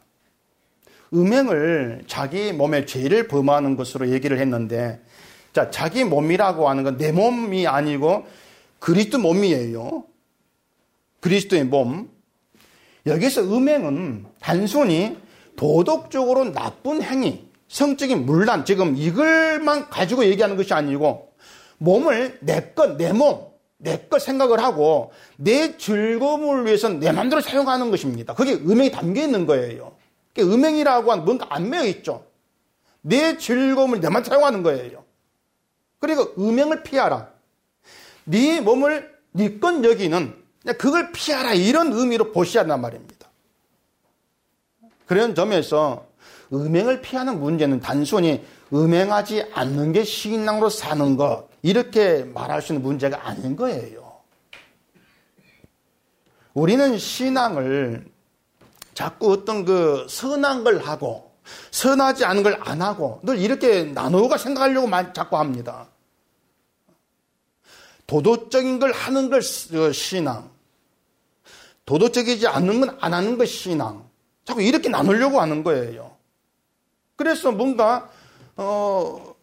음행을 자기 몸의 죄를 범하는 것으로 얘기를 했는데, 자, 자기 몸이라고 하는 건 내 몸이 아니고 그리스도 몸이에요. 그리스도의 몸. 여기서 음행은 단순히 도덕적으로 나쁜 행위, 성적인 문란, 지금 이걸만 가지고 얘기하는 것이 아니고 몸을 내 것, 내 몸, 내 것 생각을 하고 내 즐거움을 위해서 내 마음대로 사용하는 것입니다. 그게 음행이 담겨 있는 거예요. 음행이라고 하는 뭔가 안 매여 있죠. 내 즐거움을 내 마음대로 사용하는 거예요. 그리고 음행을 피하라. 네 몸을 네 것 여기는 그걸 피하라, 이런 의미로 보셔야 한단 말입니다. 그런 점에서 음행을 피하는 문제는 단순히 음행하지 않는 게 신앙으로 사는 것, 이렇게 말할 수 있는 문제가 아닌 거예요. 우리는 신앙을 자꾸 어떤 그 선한 걸 하고 선하지 않은 걸 안 하고 늘 이렇게 나누어가 생각하려고 자꾸 합니다. 도덕적인 걸 하는 걸 신앙, 도덕적이지 않는 건 안 하는 것 신앙, 자꾸 이렇게 나누려고 하는 거예요. 그래서 뭔가 어,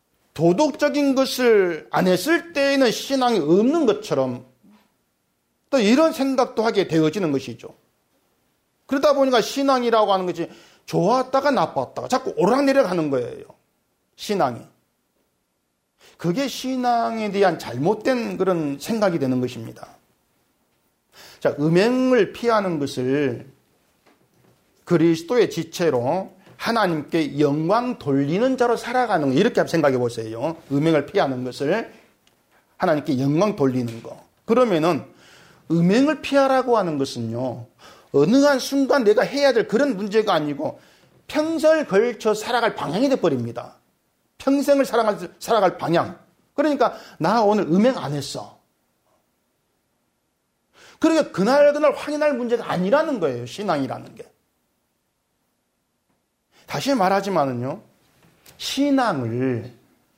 도덕적인 것을 안 했을 때에는 신앙이 없는 것처럼, 또 이런 생각도 하게 되어지는 것이죠. 그러다 보니까 신앙이라고 하는 것이 좋았다가 나빴다가 자꾸 오르락내리락 거예요. 신앙이. 그게 신앙에 대한 잘못된 그런 생각이 되는 것입니다. 자, 음행을 피하는 것을 그리스도의 지체로 하나님께 영광 돌리는 자로 살아가는 거, 이렇게 생각해 보세요. 음행을 피하는 것을 하나님께 영광 돌리는 거. 그러면은 음행을 피하라고 하는 것은요, 어느 한 순간 내가 해야 될 그런 문제가 아니고 평생을 걸쳐 살아갈 방향이 돼버립니다. 평생을 살아갈, 살아갈 방향. 그러니까 나 오늘 음행 안 했어. 그러니까 그날 그날 확인할 문제가 아니라는 거예요. 신앙이라는 게. 다시 말하지만은요, 신앙을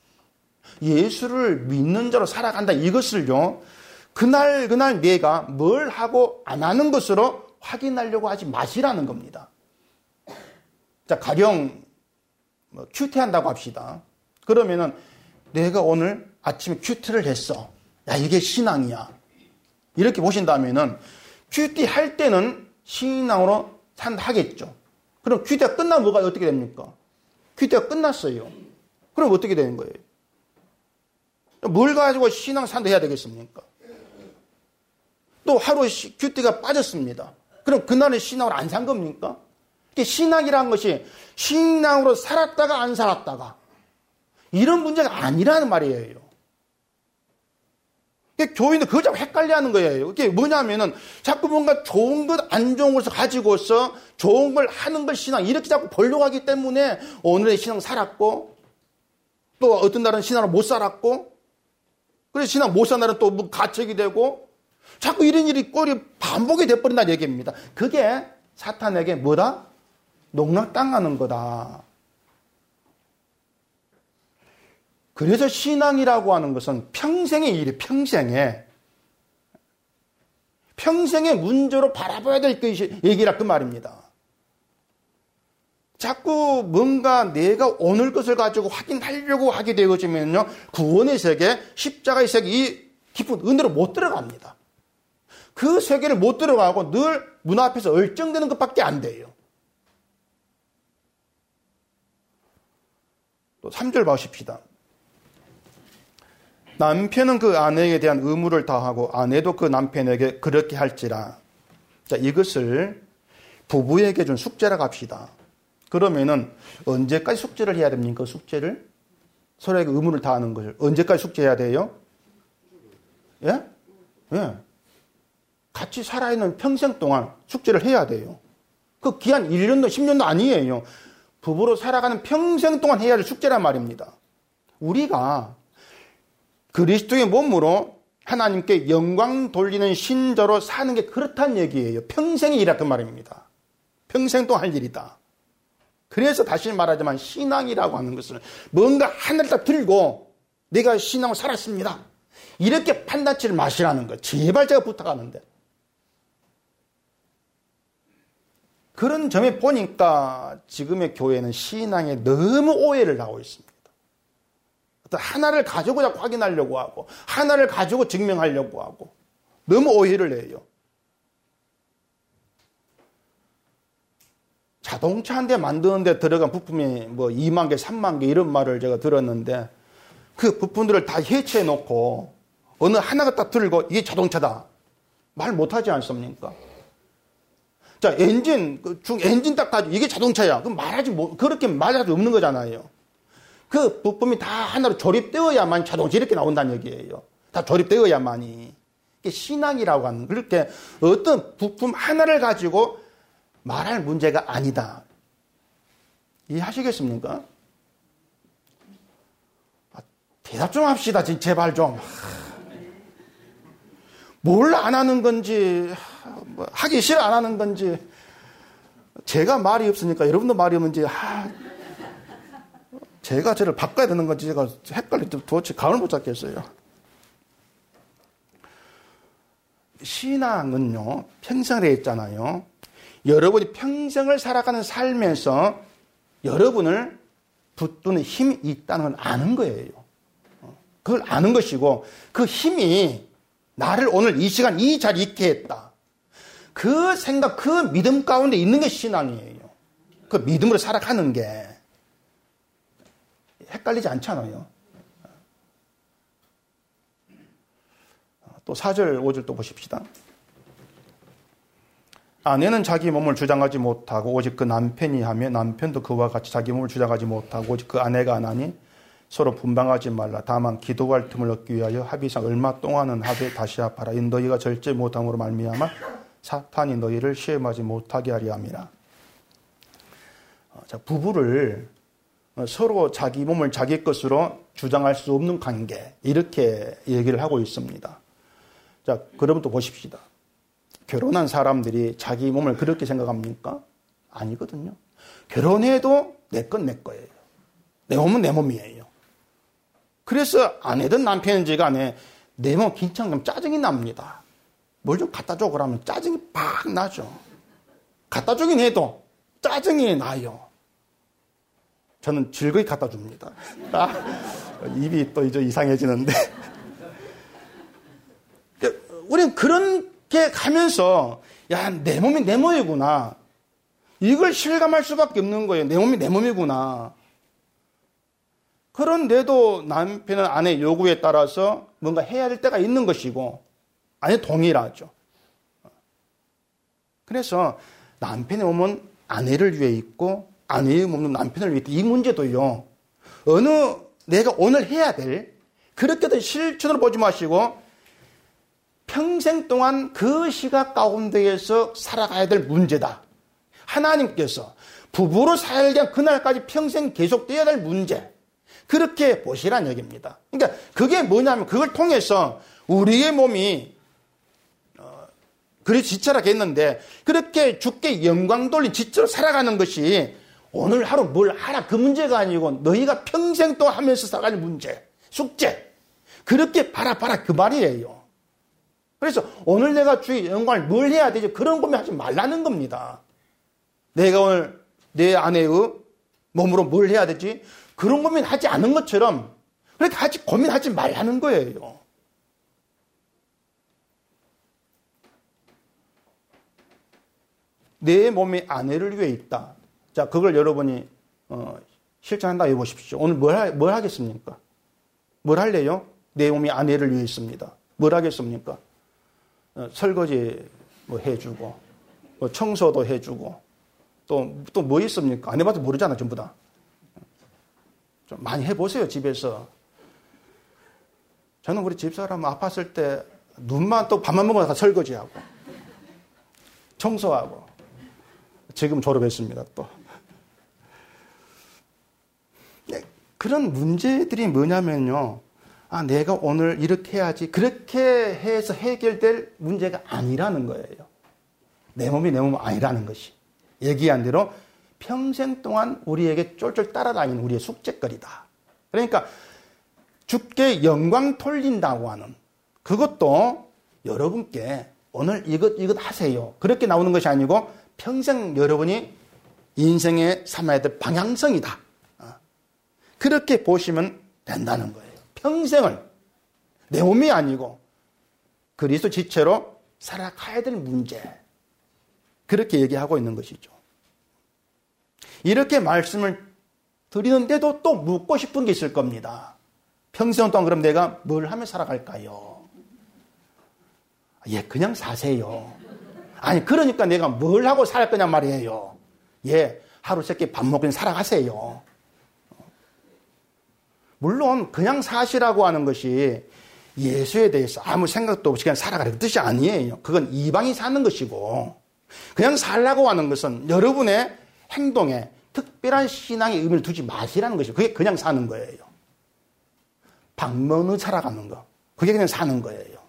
예수를 믿는 자로 살아간다, 이것을요, 그날 그날 내가 뭘 하고 안 하는 것으로 확인하려고 하지 마시라는 겁니다. 자, 가령 뭐 큐티한다고 합시다. 그러면은 내가 오늘 아침에 큐티를 했어. 야, 이게 신앙이야. 이렇게 보신다면은 큐티 할 때는 신앙으로 하겠죠. 그럼 큐티가 끝나면 뭐가 어떻게 됩니까? 큐티가 끝났어요. 그럼 어떻게 되는 거예요? 뭘 가지고 신앙 산다해야 되겠습니까? 또 하루 큐티가 빠졌습니다. 그럼 그날은 신앙으로 안 산 겁니까? 신앙이라는 것이 신앙으로 살았다가 안 살았다가 이런 문제가 아니라는 말이에요. 교인들 그걸 자꾸 헷갈려하는 거예요. 이게 뭐냐면은 자꾸 뭔가 좋은 것, 안 좋은 것을 가지고서 좋은 걸 하는 걸 신앙, 이렇게 자꾸 보려고 하기 때문에 오늘의 신앙 살았고, 또 어떤 날은 신앙을 못 살았고, 그래서 신앙 못 산 날은 또 뭐 가책이 되고, 자꾸 이런 일이 꼴이 반복이 돼버린다는 얘기입니다. 그게 사탄에게 뭐다? 농락당하는 거다. 그래서 신앙이라고 하는 것은 평생의 일이, 평생에 평생의 문제로 바라봐야 될 것이 얘기라 그 말입니다. 자꾸 뭔가 내가 오늘 것을 가지고 확인하려고 하게 되어지면요, 구원의 세계, 십자가의 세계, 이 깊은 은혜로 못 들어갑니다. 그 세계를 못 들어가고 늘 문 앞에서 얼쩡대는 것밖에 안 돼요. 또 삼 절 보십시다. 남편은 그 아내에 대한 의무를 다하고 아내도 그 남편에게 그렇게 할지라. 자, 이것을 부부에게 준 숙제라고 합시다. 그러면은 언제까지 숙제를 해야 됩니까? 숙제를? 서로에게 의무를 다하는 것을 언제까지 숙제해야 돼요? 예? 예. 같이 살아있는 평생 동안 숙제를 해야 돼요. 그 기한 일 년도 십 년도 아니에요. 부부로 살아가는 평생 동안 해야 할 숙제란 말입니다. 우리가 그리스도의 몸으로 하나님께 영광 돌리는 신자로 사는 게 그렇다는 얘기예요. 평생의 일이라 그 말입니다. 평생 동안 할 일이다. 그래서 다시 말하자면 신앙이라고 하는 것은 뭔가 하늘을 딱 들고 내가 신앙을 살았습니다. 이렇게 판단치를 마시라는 거. 제발 제가 부탁하는데. 그런 점에 보니까 지금의 교회는 신앙에 너무 오해를 하고 있습니다. 하나를 가지고 자꾸 확인하려고 하고 하나를 가지고 증명하려고 하고 너무 오해를 해요. 자동차 한 대 만드는 데 들어간 부품이 뭐 이만 개, 삼만 개 이런 말을 제가 들었는데 그 부품들을 다 해체해 놓고 어느 하나가 딱 들고 이게 자동차다. 말 못하지 않습니까? 자, 엔진, 중 엔진 딱 가지고 이게 자동차야. 그럼 말하지 뭐, 그렇게 말할 수 없는 거잖아요. 그 부품이 다 하나로 조립되어야만 자동차 이렇게 나온다는 얘기예요. 다 조립되어야만이. 이게 신앙이라고 하는, 그렇게 어떤 부품 하나를 가지고 말할 문제가 아니다. 이해하시겠습니까? 아, 대답 좀 합시다. 제발 좀. 뭘 안 하는 건지, 하기 싫어 안 하는 건지, 제가 말이 없으니까 여러분도 말이 없는지, 하, 제가 저를 바꿔야 되는 건지 제가 헷갈릴 때 도대체 감을 못 잡겠어요. 신앙은요, 평생에 있잖아요. 여러분이 평생을 살아가는 삶에서 여러분을 붙드는 힘이 있다는 걸 아는 거예요. 그걸 아는 것이고, 그 힘이 나를 오늘 이 시간 이 자리에 있게 했다. 그 생각, 그 믿음 가운데 있는 게 신앙이에요. 그 믿음으로 살아가는 게 헷갈리지 않잖아요. 또 사 절, 오 절 또 보십시다. 아내는 자기 몸을 주장하지 못하고 오직 그 남편이 하며 남편도 그와 같이 자기 몸을 주장하지 못하고 오직 그 아내가 안 하니 서로 분방하지 말라. 다만 기도할 틈을 얻기 위하여 합의상 얼마 동안은 하되 다시 합하라. 이 너희가 절제 못함으로 말미암아 사탄이 너희를 시험하지 못하게 하리 함이라. 자, 부부를 서로 자기 몸을 자기 것으로 주장할 수 없는 관계, 이렇게 얘기를 하고 있습니다. 자, 그러면 또 보십시다. 결혼한 사람들이 자기 몸을 그렇게 생각합니까? 아니거든요. 결혼해도 내 건 내 거예요. 내 몸은 내 몸이에요. 그래서 아내든 남편인지 간에 내 몸 긴장감 짜증이 납니다. 뭘 좀 갖다 줘 그러면 짜증이 팍 나죠. 갖다 주긴 해도 짜증이 나요. 저는 즐거이 갖다 줍니다. 아, 입이 또 이제 이상해지는데. 우리는 그렇게 가면서, 야, 내 몸이 내 몸이구나. 이걸 실감할 수밖에 없는 거예요. 내 몸이 내 몸이구나. 그런데도 남편은 아내의 요구에 따라서 뭔가 해야 될 때가 있는 것이고, 아니, 동일하죠. 그래서 남편의 몸은 아내를 위해 있고, 아내의 몸은 남편을 위해 있다. 이 문제도요, 어느 내가 오늘 해야 될, 그렇게도 실천으로 보지 마시고, 평생 동안 그 시각 가운데에서 살아가야 될 문제다. 하나님께서 부부로 살게 한 그날까지 평생 계속돼야 될 문제. 그렇게 보시란 얘기입니다. 그러니까 그게 뭐냐면 그걸 통해서 우리의 몸이 어, 그리 지체라겠는데 그렇게 주께 영광 돌린 지체로 살아가는 것이 오늘 하루 뭘 하라 그 문제가 아니고 너희가 평생 동안 하면서 살아갈 문제, 숙제. 그렇게 봐라 봐라 그 말이에요. 그래서 오늘 내가 주의 영광을 뭘 해야 되지? 그런 고민하지 말라는 겁니다. 내가 오늘 내 아내의 몸으로 뭘 해야 되지? 그런 고민하지 않은 것처럼 그렇게 하지 고민하지 말라는 거예요. 내 몸이 아내를 위해 있다. 자, 그걸 여러분이 어, 실천한다 해보십시오. 오늘 뭘, 하, 뭘 하겠습니까? 뭘 할래요? 내 몸이 아내를 위해 있습니다. 뭘 하겠습니까? 어, 설거지 뭐 해주고, 뭐 청소도 해주고, 또, 또 뭐 있습니까? 안 해봐도 모르잖아, 전부 다. 좀 많이 해보세요, 집에서. 저는 우리 집사람 아팠을 때 눈만 또 밥만 먹어서 설거지하고, 청소하고, 지금 졸업했습니다, 또. 네, 그런 문제들이 뭐냐면요. 아, 내가 오늘 이렇게 해야지. 그렇게 해서 해결될 문제가 아니라는 거예요. 내 몸이 내 몸이 아니라는 것이. 얘기한 대로 평생 동안 우리에게 쫄쫄 따라다니는 우리의 숙제거리다. 그러니까 주께 영광 돌린다고 하는 그것도 여러분께 오늘 이것, 이것 하세요. 그렇게 나오는 것이 아니고 평생 여러분이 인생에 삼아야 될 방향성이다. 그렇게 보시면 된다는 거예요. 평생을 내 몸이 아니고 그리스도 지체로 살아가야 될 문제. 그렇게 얘기하고 있는 것이죠. 이렇게 말씀을 드리는데도 또 묻고 싶은 게 있을 겁니다. 평생 동안 그럼 내가 뭘 하며 살아갈까요? 예, 그냥 사세요. 아니, 그러니까 내가 뭘 하고 살 거냐 말이에요. 예, 하루 세끼 밥 먹고 살아가세요. 물론 그냥 사시라고 하는 것이 예수에 대해서 아무 생각도 없이 그냥 살아가라는 뜻이 아니에요. 그건 이방이 사는 것이고 그냥 살라고 하는 것은 여러분의 행동에 특별한 신앙의 의미를 두지 마시라는 것이에요. 그게 그냥 사는 거예요. 방문을 살아가는 거. 그게 그냥 사는 거예요.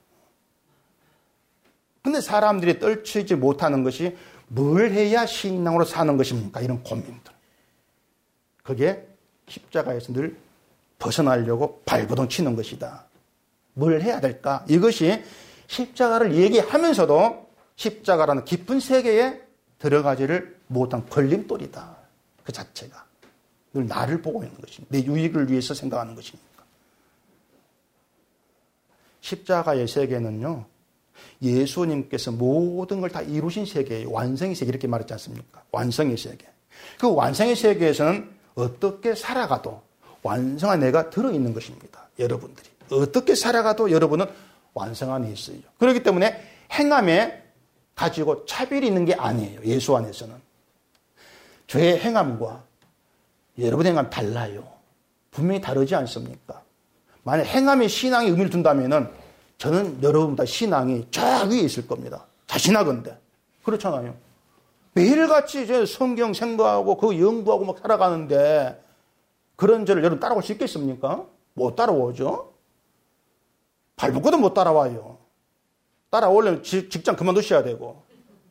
근데 사람들이 떨치지 못하는 것이 뭘 해야 신앙으로 사는 것입니까? 이런 고민들. 그게 십자가에서 늘 벗어나려고 발버둥 치는 것이다. 뭘 해야 될까? 이것이 십자가를 얘기하면서도 십자가라는 깊은 세계에 들어가지를 못한 걸림돌이다. 그 자체가. 늘 나를 보고 있는 것이니까. 내 유익을 위해서 생각하는 것이니까. 십자가의 세계는요, 예수님께서 모든 걸 다 이루신 세계예요. 완성의 세계 이렇게 말했지 않습니까? 완성의 세계. 그 완성의 세계에서는 어떻게 살아가도 완성한 내가 들어있는 것입니다. 여러분들이. 어떻게 살아가도 여러분은 완성 안에 있어요. 그렇기 때문에 행함에 가지고 차별이 있는 게 아니에요. 예수 안에서는. 저의 행함과 여러분의 행함이 달라요. 분명히 다르지 않습니까? 만약 행함에 신앙의 의미를 둔다면은 저는 여러분보다 신앙이 저 위에 있을 겁니다. 자신하건대. 그렇잖아요. 매일같이 이제 성경 생각하고 그 연구하고 막 살아가는데 그런 저를 여러분 따라올 수 있겠습니까? 못 따라오죠. 발붙고도 못 따라와요. 따라오려면 직장 그만두셔야 되고.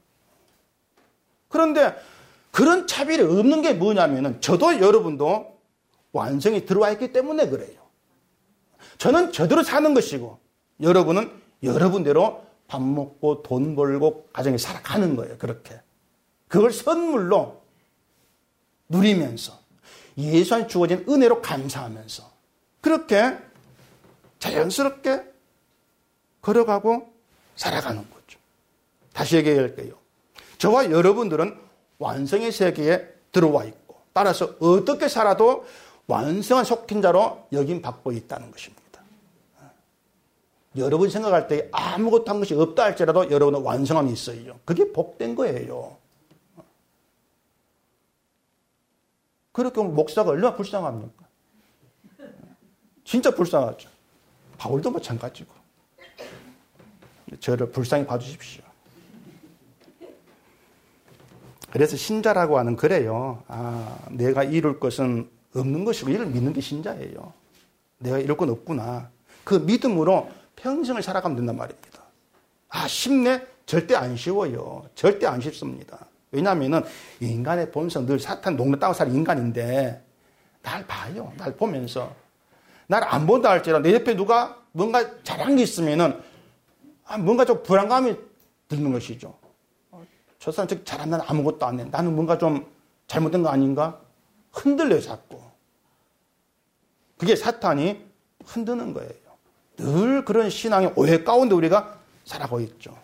그런데 그런 차별이 없는 게 뭐냐면은 저도 여러분도 완성이 들어와 있기 때문에 그래요. 저는 저대로 사는 것이고 여러분은 여러분대로 밥 먹고 돈 벌고 가정에 살아가는 거예요. 그렇게. 그걸 선물로 누리면서 예수 안에 주어진 은혜로 감사하면서 그렇게 자연스럽게 걸어가고 살아가는 거죠. 다시 얘기할게요. 저와 여러분들은 완성의 세계에 들어와 있고 따라서 어떻게 살아도 완성한 속힌 자로 여김받고 있다는 것입니다. 여러분 생각할 때 아무것도 한 것이 없다 할지라도 여러분은 완성함이 있어요. 그게 복된 거예요. 그렇게 보면 목사가 얼마나 불쌍합니까? 진짜 불쌍하죠. 바울도 마찬가지고. 저를 불쌍히 봐주십시오. 그래서 신자라고 하는 그래요. 아, 내가 이룰 것은 없는 것이고 이를 믿는 게 신자예요. 내가 이룰 건 없구나. 그 믿음으로 평생을 살아가면 된단 말입니다. 아, 쉽네? 절대 안 쉬워요. 절대 안 쉽습니다. 왜냐하면 인간의 본성 늘 사탄 농락 따고 사는 인간인데 날 봐요. 날 보면서 날 안 본다 할지라도 내 옆에 누가 뭔가 잘한 게 있으면은 아, 뭔가 좀 불안감이 드는 것이죠. 저 사람 저기 잘한 나는 아무것도 안 해. 나는 뭔가 좀 잘못된 거 아닌가? 흔들려요, 자꾸. 그게 사탄이 흔드는 거예요. 늘 그런 신앙의 오해 가운데 우리가 살아가고 있죠.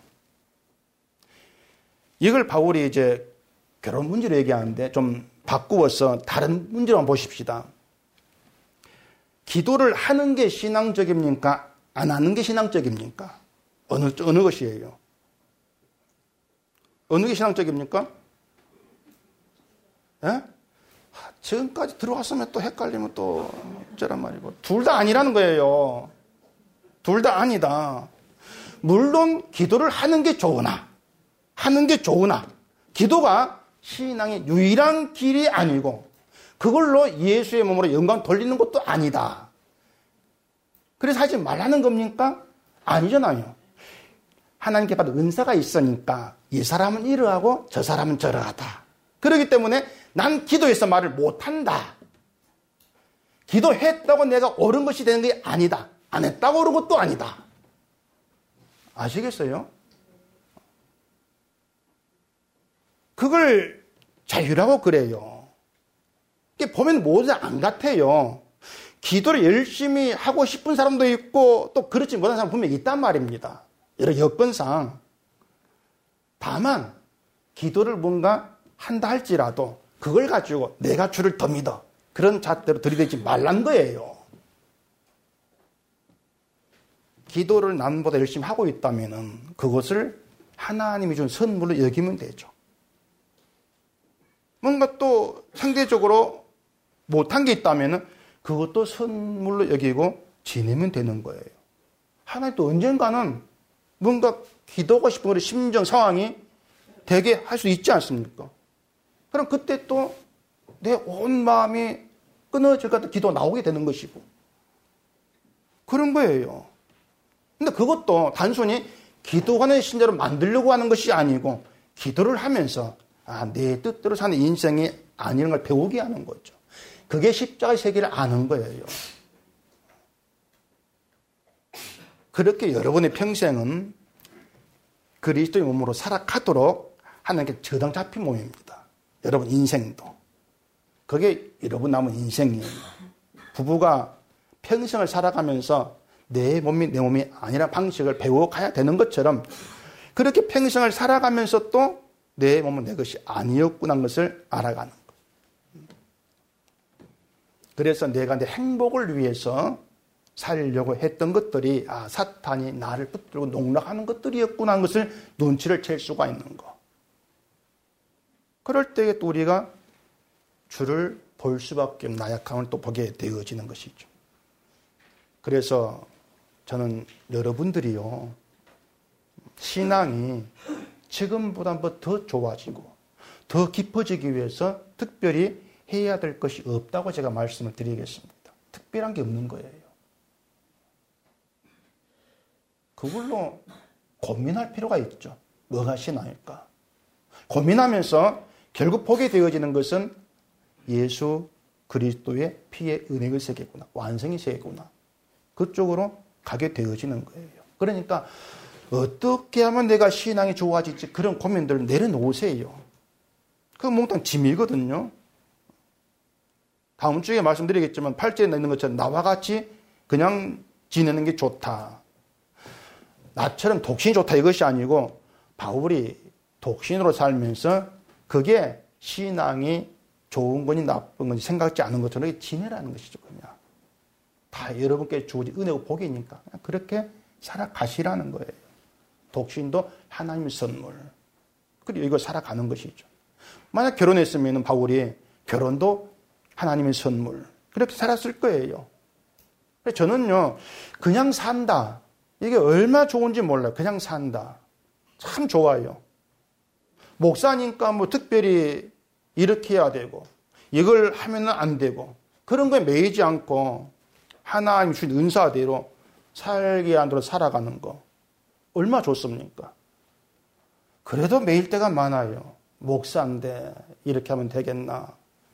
이걸 바울이 이제 결혼 문제로 얘기하는데 좀 바꾸어서 다른 문제로 한번 보십시다. 기도를 하는 게 신앙적입니까? 안 하는 게 신앙적입니까? 어느, 어느 것이에요? 어느 게 신앙적입니까? 예? 지금까지 들어왔으면 또 헷갈리면 또 어쩌란 말이고. 둘 다 아니라는 거예요. 둘 다 아니다. 물론 기도를 하는 게 좋으나 하는 게 좋으나 기도가 신앙의 유일한 길이 아니고 그걸로 예수의 몸으로 영광 돌리는 것도 아니다. 그래서 하지 말라는 겁니까? 아니잖아요. 하나님께 받은 은사가 있으니까 이 사람은 이러하고 저 사람은 저러하다. 그렇기 때문에 난 기도해서 말을 못한다. 기도했다고 내가 옳은 것이 되는 게 아니다. 안 했다고 옳은 것도 아니다. 아시겠어요? 그걸 자유라고 그래요. 이게 보면 모두 안 같아요. 기도를 열심히 하고 싶은 사람도 있고 또 그렇지 못한 사람 분명히 있단 말입니다. 여러 여건상. 다만 기도를 뭔가 한다 할지라도 그걸 가지고 내가 주를 더 믿어. 그런 잣대로 들이대지 말란 거예요. 기도를 남보다 열심히 하고 있다면 그것을 하나님이 준 선물로 여기면 되죠. 뭔가 또 상대적으로 못한 게 있다면 그것도 선물로 여기고 지내면 되는 거예요. 하나님도 언젠가는 뭔가 기도하고 싶은 우리 심정 상황이 되게 할 수 있지 않습니까? 그럼 그때 또 내 온 마음이 끊어질 것 같은 기도가 나오게 되는 것이고 그런 거예요. 근데 그것도 단순히 기도하는 신자로 만들려고 하는 것이 아니고 기도를 하면서 아, 내 뜻대로 사는 인생이 아니라는 걸 배우게 하는 거죠. 그게 십자가의 세계를 아는 거예요. 그렇게 여러분의 평생은 그리스도의 몸으로 살아가도록 하는 게 저당 잡힌 몸입니다. 여러분 인생도. 그게 여러분 남은 인생이에요. 부부가 평생을 살아가면서 내 몸이 내 몸이 아니라 방식을 배워가야 되는 것처럼 그렇게 평생을 살아가면서 또 내 몸은 내 것이 아니었구나 하는 것을 알아가는 것. 그래서 내가 내 행복을 위해서 살려고 했던 것들이 아 사탄이 나를 붙들고 농락하는 것들이었구나 하는 것을 눈치를 챌 수가 있는 거. 그럴 때에 또 우리가 주를 볼 수밖에 없는 나약함을 또 보게 되어지는 것이죠. 그래서 저는 여러분들이요 신앙이 지금보다 더 좋아지고 더 깊어지기 위해서 특별히 해야 될 것이 없다고 제가 말씀을 드리겠습니다. 특별한 게 없는 거예요. 그걸로 고민할 필요가 있죠. 뭐가 신앙일까? 고민하면서 결국 보게 되어지는 것은 예수 그리스도의 피의 은혜의 세계구나. 완성의 세계구나. 그쪽으로 가게 되어지는 거예요. 그러니까 어떻게 하면 내가 신앙이 좋아질지 그런 고민들을 내려놓으세요. 그 몽땅 짐이거든요. 다음 주에 말씀드리겠지만 팔 절에 있는 것처럼 나와 같이 그냥 지내는 게 좋다. 나처럼 독신이 좋다 이것이 아니고 바울이 독신으로 살면서 그게 신앙이 좋은 건지 나쁜 건지 생각지 않은 것처럼 지내라는 것이죠. 그냥 다 여러분께 주어진 은혜고 복이니까 그냥 그렇게 살아가시라는 거예요. 독신도 하나님의 선물. 그리고 이거 살아가는 것이죠. 만약 결혼했으면 바울이 결혼도 하나님의 선물. 그렇게 살았을 거예요. 저는요, 그냥 산다. 이게 얼마나 좋은지 몰라요. 그냥 산다. 참 좋아요. 목사니까 뭐 특별히 이렇게 해야 되고, 이걸 하면 안 되고, 그런 거에 매이지 않고, 하나님 주신 은사대로 살게 안으로 살아가는 거. 얼마나 좋습니까? 그래도 매일 때가 많아요. 목사인데 이렇게 하면 되겠나.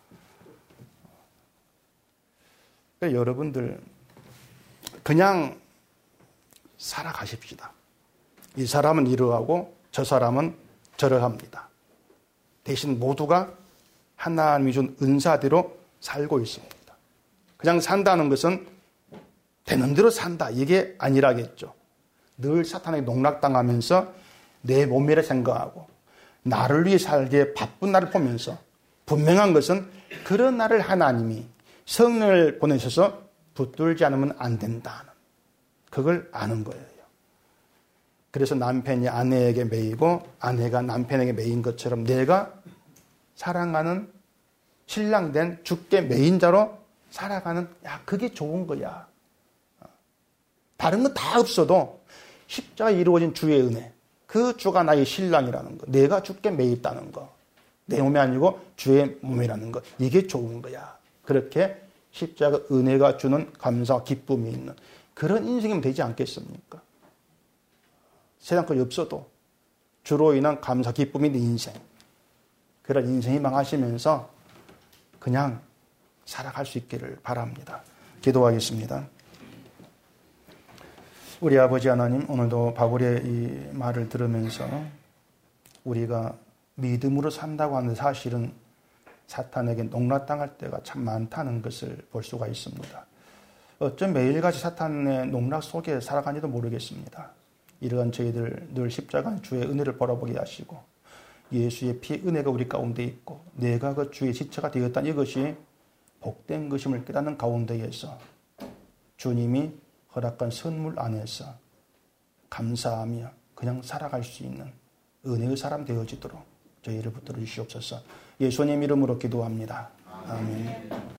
그러니까 여러분들 그냥 살아가십시다. 이 사람은 이러하고 저 사람은 저러합니다. 대신 모두가 하나님이 준 은사대로 살고 있습니다. 그냥 산다는 것은 되는 대로 산다. 이게 아니라겠죠. 늘 사탄에게 농락당하면서 내 몸이라 생각하고 나를 위해 살기에 바쁜 나를 보면서 분명한 것은 그런 나를 하나님이 성령을 보내셔서 붙들지 않으면 안 된다는 그걸 아는 거예요. 그래서 남편이 아내에게 매이고 아내가 남편에게 매인 것처럼 내가 사랑하는 신랑된 주께 매인 자로 살아가는 야 그게 좋은 거야. 다른 건 다 없어도 십자가 이루어진 주의 은혜 그 주가 나의 신랑이라는 거 내가 주께 매있다는 거 내 몸이 아니고 주의 몸이라는 거 이게 좋은 거야. 그렇게 십자가 은혜가 주는 감사와 기쁨이 있는 그런 인생이면 되지 않겠습니까? 세상 것이 없어도 주로 인한 감사 기쁨이 있는 인생 그런 인생이 망하시면서 그냥 살아갈 수 있기를 바랍니다. 기도하겠습니다. 우리 아버지 하나님 오늘도 바울의 이 말을 들으면서 우리가 믿음으로 산다고 하는 사실은 사탄에게 농락당할 때가 참 많다는 것을 볼 수가 있습니다. 어쩜 매일같이 사탄의 농락 속에 살아가는지도 모르겠습니다. 이러한 저희들 늘 십자가 주의 은혜를 바라보게 하시고 예수의 피 은혜가 우리 가운데 있고 내가 그 주의 지체가 되었다는 이것이 복된 것임을 깨닫는 가운데에서 주님이 허락한 선물 안에서 감사하며 그냥 살아갈 수 있는 은혜의 사람 되어지도록 저희를 붙들어 주시옵소서. 예수님 이름으로 기도합니다. 아멘.